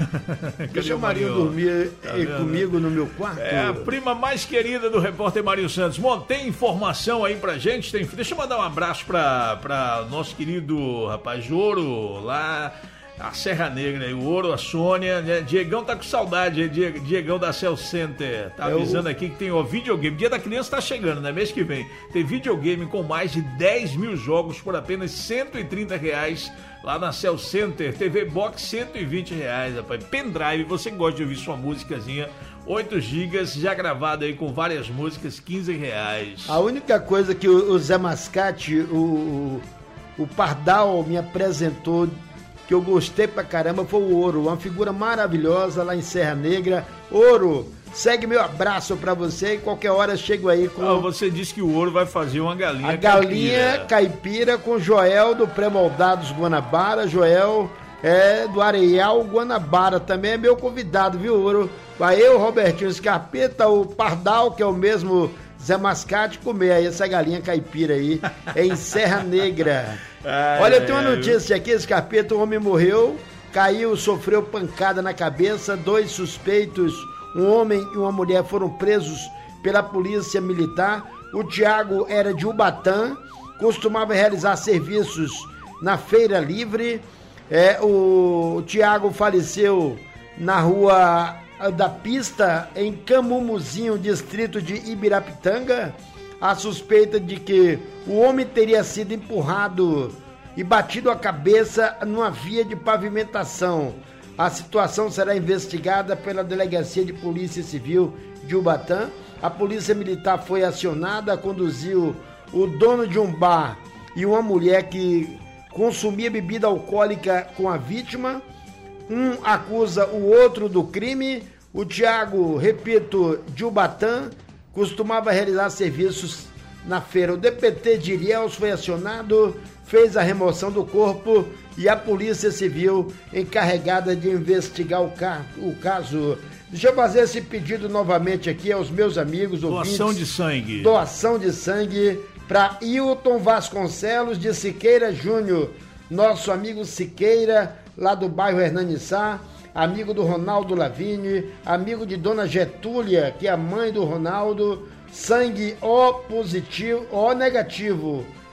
deixa o Marinho dormir tá comigo no meu quarto. É a prima mais querida do repórter Marinho Santos. Bom, tem informação aí pra gente? Tem... Deixa eu mandar um abraço pra, pra nosso querido rapaz Ouro, lá a Serra Negra, o Ouro, a Sônia, né? Diegão tá com saudade, Diegão da Cell Center. Tá avisando aqui que tem o videogame. Dia da Criança tá chegando, né? Mês que vem. Tem videogame com mais de dez mil jogos por apenas cento e trinta reais lá na Cell Center. T V Box cento e vinte reais, rapaz. Pendrive, você gosta de ouvir sua musicazinha, oito gigas, já gravado aí com várias músicas, quinze reais. A única coisa que o Zé Mascate, o, o Pardal me apresentou, que eu gostei pra caramba, foi o Ouro, uma figura maravilhosa lá em Serra Negra. Ouro, segue meu abraço pra você e qualquer hora eu chego aí com... Ah, você disse que o Ouro vai fazer uma galinha A galinha caipira, caipira com Joel do Pré-Moldados Guanabara. Joel é do Areial Guanabara, também é meu convidado, viu, Ouro? Vai eu, Robertinho Scarpeta, o Pardal, que é o mesmo Zé Mascate, comer aí essa galinha caipira aí em Serra Negra. Ai, olha, tem uma notícia aqui, Scarpeta, um homem morreu, caiu, sofreu pancada na cabeça, dois suspeitos, um homem e uma mulher, foram presos pela polícia militar. O Tiago era de Ubatã, costumava realizar serviços na Feira Livre. É, o Tiago faleceu na rua da Pista, em Camumuzinho, distrito de Ibirapitanga. A suspeita de que o homem teria sido empurrado e batido a cabeça numa via de pavimentação. A situação será investigada pela Delegacia de Polícia Civil de Ubatã. A Polícia Militar foi acionada, conduziu o dono de um bar e uma mulher que consumia bebida alcoólica com a vítima. Um acusa o outro do crime. O Tiago, repito, de Ubatã, costumava realizar serviços na feira. O D P T de Ilhéus foi acionado, fez a remoção do corpo e a Polícia Civil encarregada de investigar o, ca- o caso. Deixa eu fazer esse pedido novamente aqui aos meus amigos ouvintes. Doação de sangue. Doação de sangue para Hilton Vasconcelos de Siqueira Júnior, nosso amigo Siqueira, lá do bairro Hernani Sá, amigo do Ronaldo Lavigne, amigo de Dona Getúlia, que é a mãe do Ronaldo. Sangue O positivo, O negativo,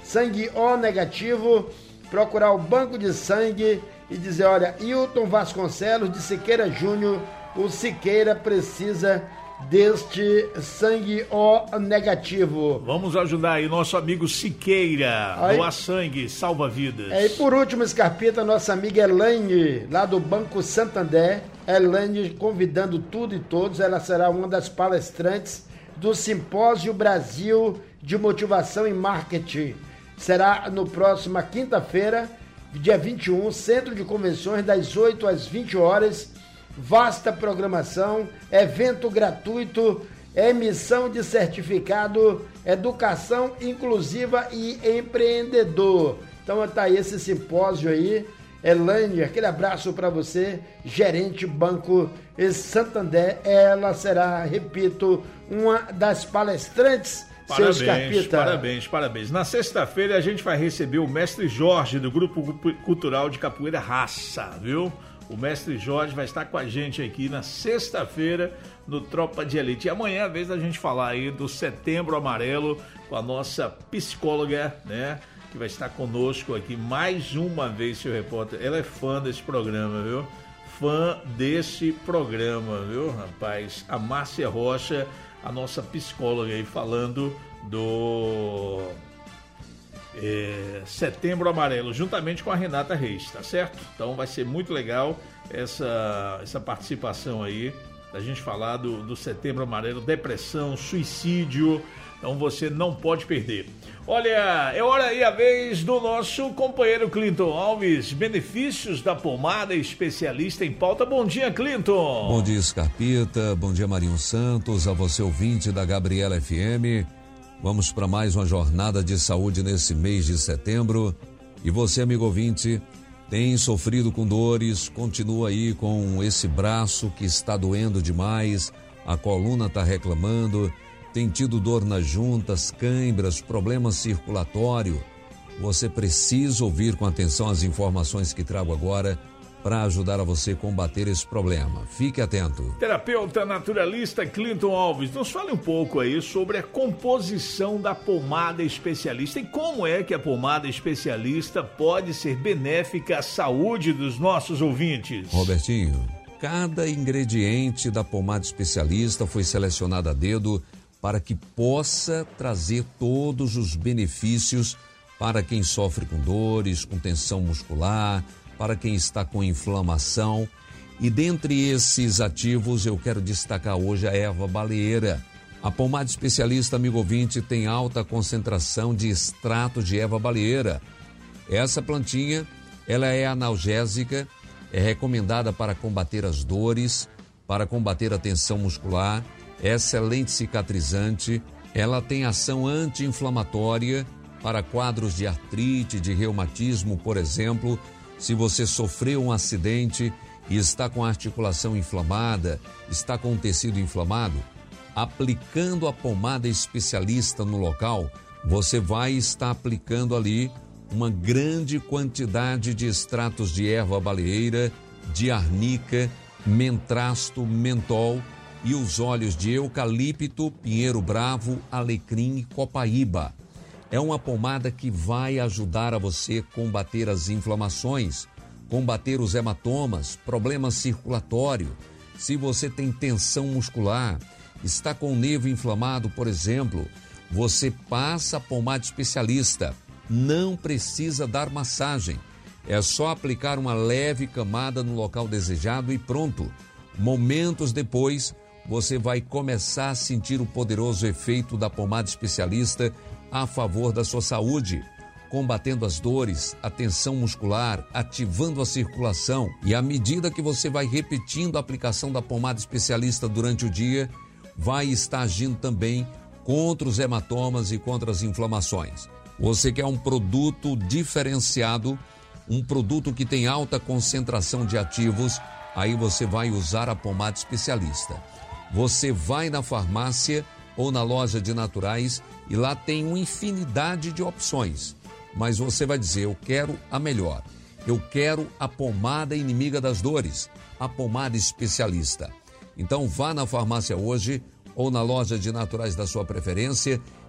sangue O negativo, procurar o banco de sangue e dizer, olha, Hilton Vasconcelos de Siqueira Júnior, o Siqueira precisa deste sangue O negativo. Vamos ajudar aí nosso amigo Siqueira, aí, doar sangue, salva vidas. É, e por último, Scarpita, nossa amiga Elaine, lá do Banco Santander, Elaine convidando tudo e todos, ela será uma das palestrantes do Simpósio Brasil de Motivação e Marketing. Será no próxima quinta-feira, dia vinte e um, Centro de Convenções, das oito às vinte horas, vasta programação, evento gratuito, emissão de certificado, educação inclusiva e empreendedor. Então está aí esse simpósio aí. Elaine, aquele abraço para você, gerente Banco Santander. Ela será, repito, uma das palestrantes. Parabéns, parabéns, parabéns. Na sexta-feira a gente vai receber o mestre Jorge do Grupo Cultural de Capoeira Raça, viu? O mestre Jorge vai estar com a gente aqui na sexta-feira no Tropa de Elite. E amanhã é a vez da gente falar aí do Setembro Amarelo com a nossa psicóloga, né? Que vai estar conosco aqui mais uma vez, seu repórter. Ela é fã desse programa, viu? Fã desse programa, viu, rapaz? A Márcia Rocha, a nossa psicóloga aí, falando do... É, Setembro Amarelo, juntamente com a Renata Reis, tá certo? Então vai ser muito legal essa, essa participação aí, da gente falar do, do Setembro Amarelo, depressão, suicídio, então você não pode perder. Olha, é hora e a vez do nosso companheiro Clinton Alves, benefícios da pomada especialista em pauta. Bom dia, Clinton. Bom dia, Scarpita, bom dia, Marinho Santos, a você ouvinte da Gabriela F M. Vamos para mais uma jornada de saúde nesse mês de setembro. E você, amigo ouvinte, tem sofrido com dores, continua aí com esse braço que está doendo demais, a coluna está reclamando, tem tido dor nas juntas, cãibras, problema circulatório. Você precisa ouvir com atenção as informações que trago agora para ajudar a você combater esse problema. Fique atento. Terapeuta naturalista Clinton Alves, nos fale um pouco aí sobre a composição da pomada especialista e como é que a pomada especialista pode ser benéfica à saúde dos nossos ouvintes. Robertinho, cada ingrediente da pomada especialista foi selecionado a dedo para que possa trazer todos os benefícios para quem sofre com dores, com tensão muscular, para quem está com inflamação. E dentre esses ativos eu quero destacar hoje a erva baleeira. A pomada especialista, amigo ouvinte, tem alta concentração de extrato de erva baleeira. Essa plantinha, ela é analgésica, é recomendada para combater as dores, para combater a tensão muscular, é excelente cicatrizante, ela tem ação anti-inflamatória para quadros de artrite, de reumatismo, por exemplo. Se você sofreu um acidente e está com a articulação inflamada, está com o tecido inflamado, aplicando a pomada especialista no local, você vai estar aplicando ali uma grande quantidade de extratos de erva baleeira, de arnica, mentrasto, mentol e os óleos de eucalipto, pinheiro bravo, alecrim e copaíba. É uma pomada que vai ajudar a você combater as inflamações, combater os hematomas, problema circulatório. Se você tem tensão muscular, está com o nervo inflamado, por exemplo, você passa a pomada especialista. Não precisa dar massagem. É só aplicar uma leve camada no local desejado e pronto. Momentos depois, você vai começar a sentir o poderoso efeito da pomada especialista a favor da sua saúde, combatendo as dores, a tensão muscular, ativando a circulação. E à medida que você vai repetindo a aplicação da pomada especialista durante o dia, vai estar agindo também contra os hematomas e contra as inflamações. Você quer um produto diferenciado, um produto que tem alta concentração de ativos, aí você vai usar a pomada especialista. Você vai na farmácia ou na loja de naturais e lá tem uma infinidade de opções. Mas você vai dizer, eu quero a melhor. Eu quero a pomada inimiga das dores, a pomada especialista. Então vá na farmácia hoje ou na loja de naturais da sua preferência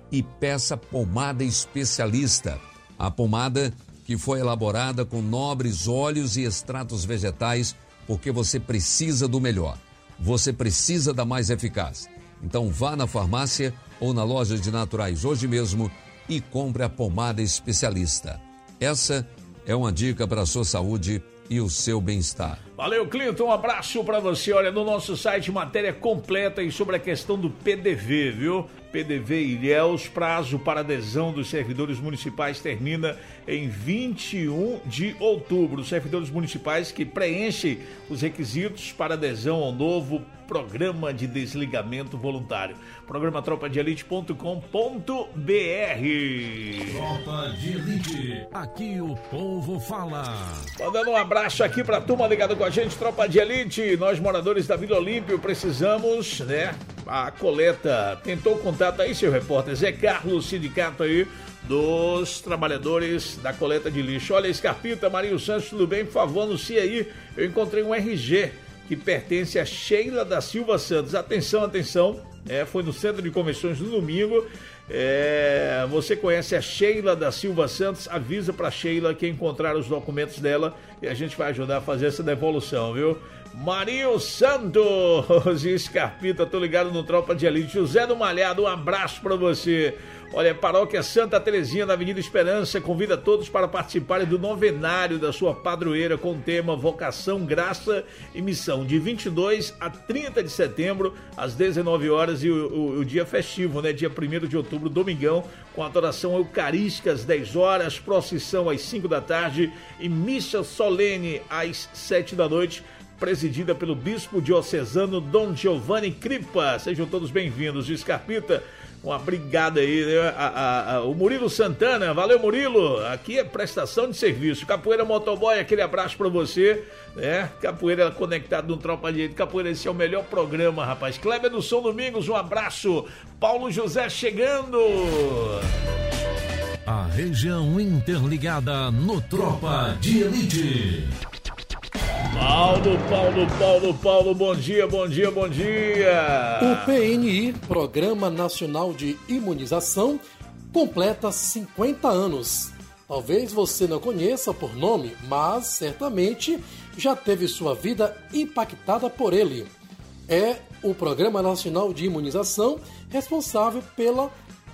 e peça pomada especialista. A pomada que foi elaborada com nobres óleos e extratos vegetais, porque você precisa do melhor. Você precisa da mais eficaz. Então vá na farmácia ou na loja de naturais hoje mesmo e compre a pomada especialista. Essa é uma dica para a sua saúde e o seu bem-estar. Valeu, Clinton, um abraço para você. Olha, no nosso site, matéria completa aí sobre a questão do P D V, viu? P D V Ilhéus, prazo para adesão dos servidores municipais termina em vinte e um de outubro. Os servidores municipais que preenchem os requisitos para adesão ao novo programa de desligamento voluntário. Programa tropa de elite ponto com ponto b r. Tropa de Elite, aqui o povo fala. Mandando um abraço aqui para a turma ligada com a gente, Tropa de Elite. Nós, moradores da Vila Olímpio, precisamos, né? A coleta. Tentou contato aí, seu repórter Zé Carlos, sindicato aí dos trabalhadores da coleta de lixo. Olha, Scarpita, Marinho Santos, tudo bem? Por favor, anuncie aí. Eu encontrei um R G que pertence a Sheila da Silva Santos. Atenção, atenção. É, foi no Centro de Convenções no domingo. É, você conhece a Sheila da Silva Santos? Avisa pra Sheila que encontrar os documentos dela e a gente vai ajudar a fazer essa devolução, viu? Marinho Santos e Scarpita, tô ligado no Tropa de Elite. José do Malhado, um abraço pra você. Olha, Paróquia Santa Terezinha, na Avenida Esperança, convida todos para participarem do novenário da sua padroeira com o tema Vocação, Graça e Missão, de vinte e dois a trinta de setembro, às dezenove horas, e o, o, o dia festivo, né? Dia primeiro de outubro, domingão, com adoração eucarística às dez horas, procissão às cinco da tarde e missa solene às sete da noite, presidida pelo bispo diocesano Dom Giovanni Cripa. Sejam todos bem-vindos. O Scarpita, uma brigada aí, né? a, a, a, o Murilo Santana, valeu Murilo, aqui é prestação de serviço. Capoeira Motoboy, aquele abraço pra você, né? Capoeira conectado no Tropa de Elite. Capoeira, esse é o melhor programa, rapaz. Kleber do São Domingos, um abraço. Paulo José chegando. A região interligada no Tropa de Elite. Paulo, Paulo, Paulo, Paulo, bom dia, bom dia, bom dia. O P N I, Programa Nacional de Imunização, completa cinquenta anos. Talvez você não conheça por nome, mas certamente já teve sua vida impactada por ele. É o Programa Nacional de Imunização responsável pela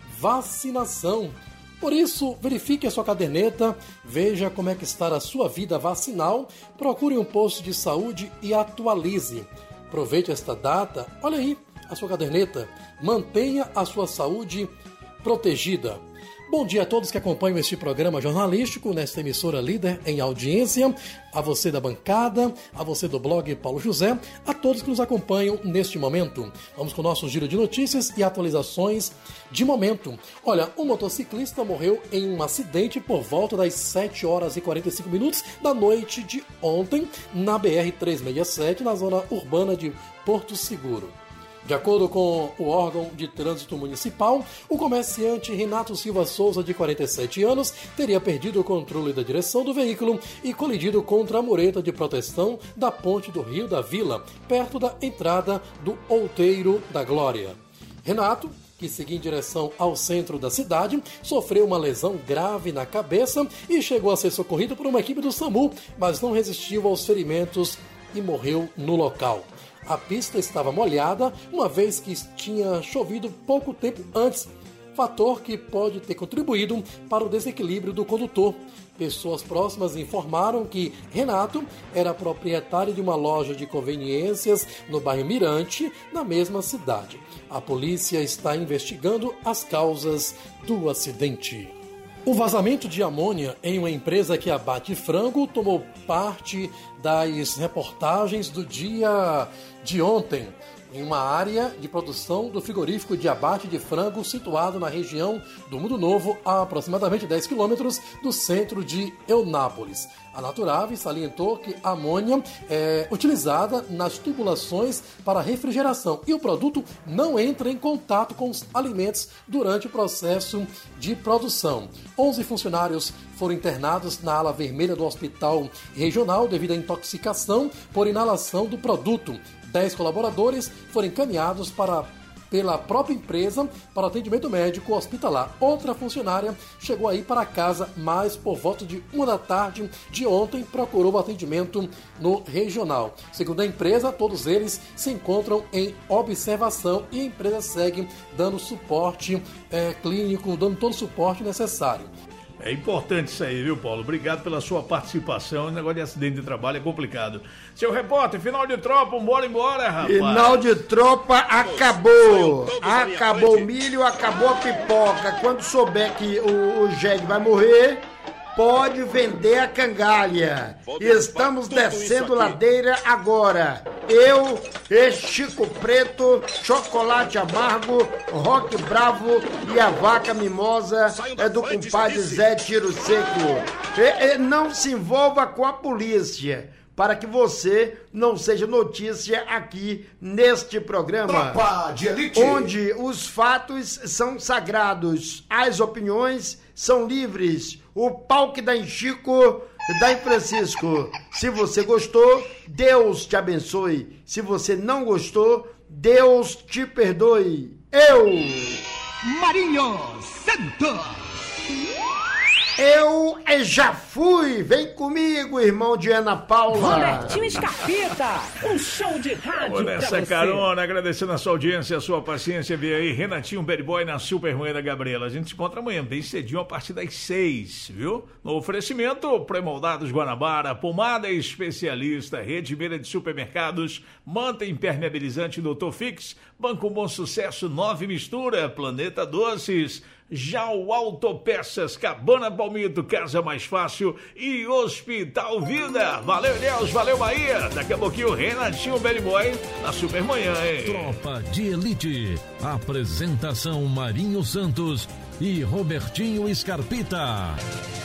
vacinação. Por isso, verifique a sua caderneta, veja como é que está a sua vida vacinal, procure um posto de saúde e atualize. Aproveite esta data, olha aí a sua caderneta, mantenha a sua saúde protegida. Bom dia a todos que acompanham este programa jornalístico nesta emissora líder em audiência, a você da bancada, a você do blog Paulo José, a todos que nos acompanham neste momento. Vamos com o nosso giro de notícias e atualizações de momento. Olha, um motociclista morreu em um acidente por volta das sete horas e quarenta e cinco minutos da noite de ontem na B R trezentos e sessenta e sete, na zona urbana de Porto Seguro. De acordo com o órgão de trânsito municipal, o comerciante Renato Silva Souza, de quarenta e sete anos, teria perdido o controle da direção do veículo e colidido contra a mureta de proteção da ponte do Rio da Vila, perto da entrada do Outeiro da Glória. Renato, que seguia em direção ao centro da cidade, sofreu uma lesão grave na cabeça e chegou a ser socorrido por uma equipe do SAMU, mas não resistiu aos ferimentos e morreu no local. A pista estava molhada, uma vez que tinha chovido pouco tempo antes, fator que pode ter contribuído para o desequilíbrio do condutor. Pessoas próximas informaram que Renato era proprietário de uma loja de conveniências no bairro Mirante, na mesma cidade. A polícia está investigando as causas do acidente. O vazamento de amônia em uma empresa que abate frango tomou parte das reportagens do dia de ontem, em uma área de produção do frigorífico de abate de frango situado na região do Mundo Novo, a aproximadamente dez quilômetros do centro de Eunápolis. A Naturave salientou que a amônia é utilizada nas tubulações para refrigeração e o produto não entra em contato com os alimentos durante o processo de produção. onze funcionários foram internados na ala vermelha do hospital regional devido à intoxicação por inalação do produto. dez colaboradores foram encaminhados para pela própria empresa para atendimento médico hospitalar. Outra funcionária chegou aí para casa, mas por volta de uma da tarde de ontem procurou atendimento no regional. Segundo a empresa, todos eles se encontram em observação e a empresa segue dando suporte é, clínico, dando todo o suporte necessário. É importante isso aí, viu, Paulo? Obrigado pela sua participação. O negócio de acidente de trabalho é complicado. Seu repórter, final de tropa, bora embora, rapaz. Final de tropa acabou. Acabou o milho, acabou a pipoca. Quando souber que o, o Jegue vai morrer, pode vender a cangalha. Estamos descendo ladeira agora. Eu, e Chico Preto, Chocolate Amargo, Rock Bravo e a Vaca Mimosa é do compadre Zé Tiro Seco. E, e não se envolva com a polícia, para que você não seja notícia aqui neste programa, Tropa de Elite, onde os fatos são sagrados, as opiniões são livres. O pau que dá em Chico, dá em Francisco. Se você gostou, Deus te abençoe. Se você não gostou, Deus te perdoe. Eu, Marinho Santos. Eu já fui. Vem comigo, irmão de Ana Paula. Robertinho Escarpita, um show de rádio. Vamos nessa carona, agradecendo a sua audiência, a sua paciência. Vem aí, Renatinho Bad Boy na Super Manhã da Gabriela. A gente se encontra amanhã, bem cedinho, a partir das seis, viu? No oferecimento, Pré-Moldados Guanabara, pomada especialista, Rede Meira de Supermercados, manta impermeabilizante doutor Fix, Banco Bom Sucesso, Nove Mistura, Planeta Doces, Já o Autopeças, Cabana Palmito, Casa Mais Fácil e Hospital Vida. Valeu, Deus, valeu, Bahia. Daqui a pouquinho, Renatinho Bad Boy na Supermanhã, hein? Tropa de Elite. Apresentação Marinho Santos e Robertinho Escarpita.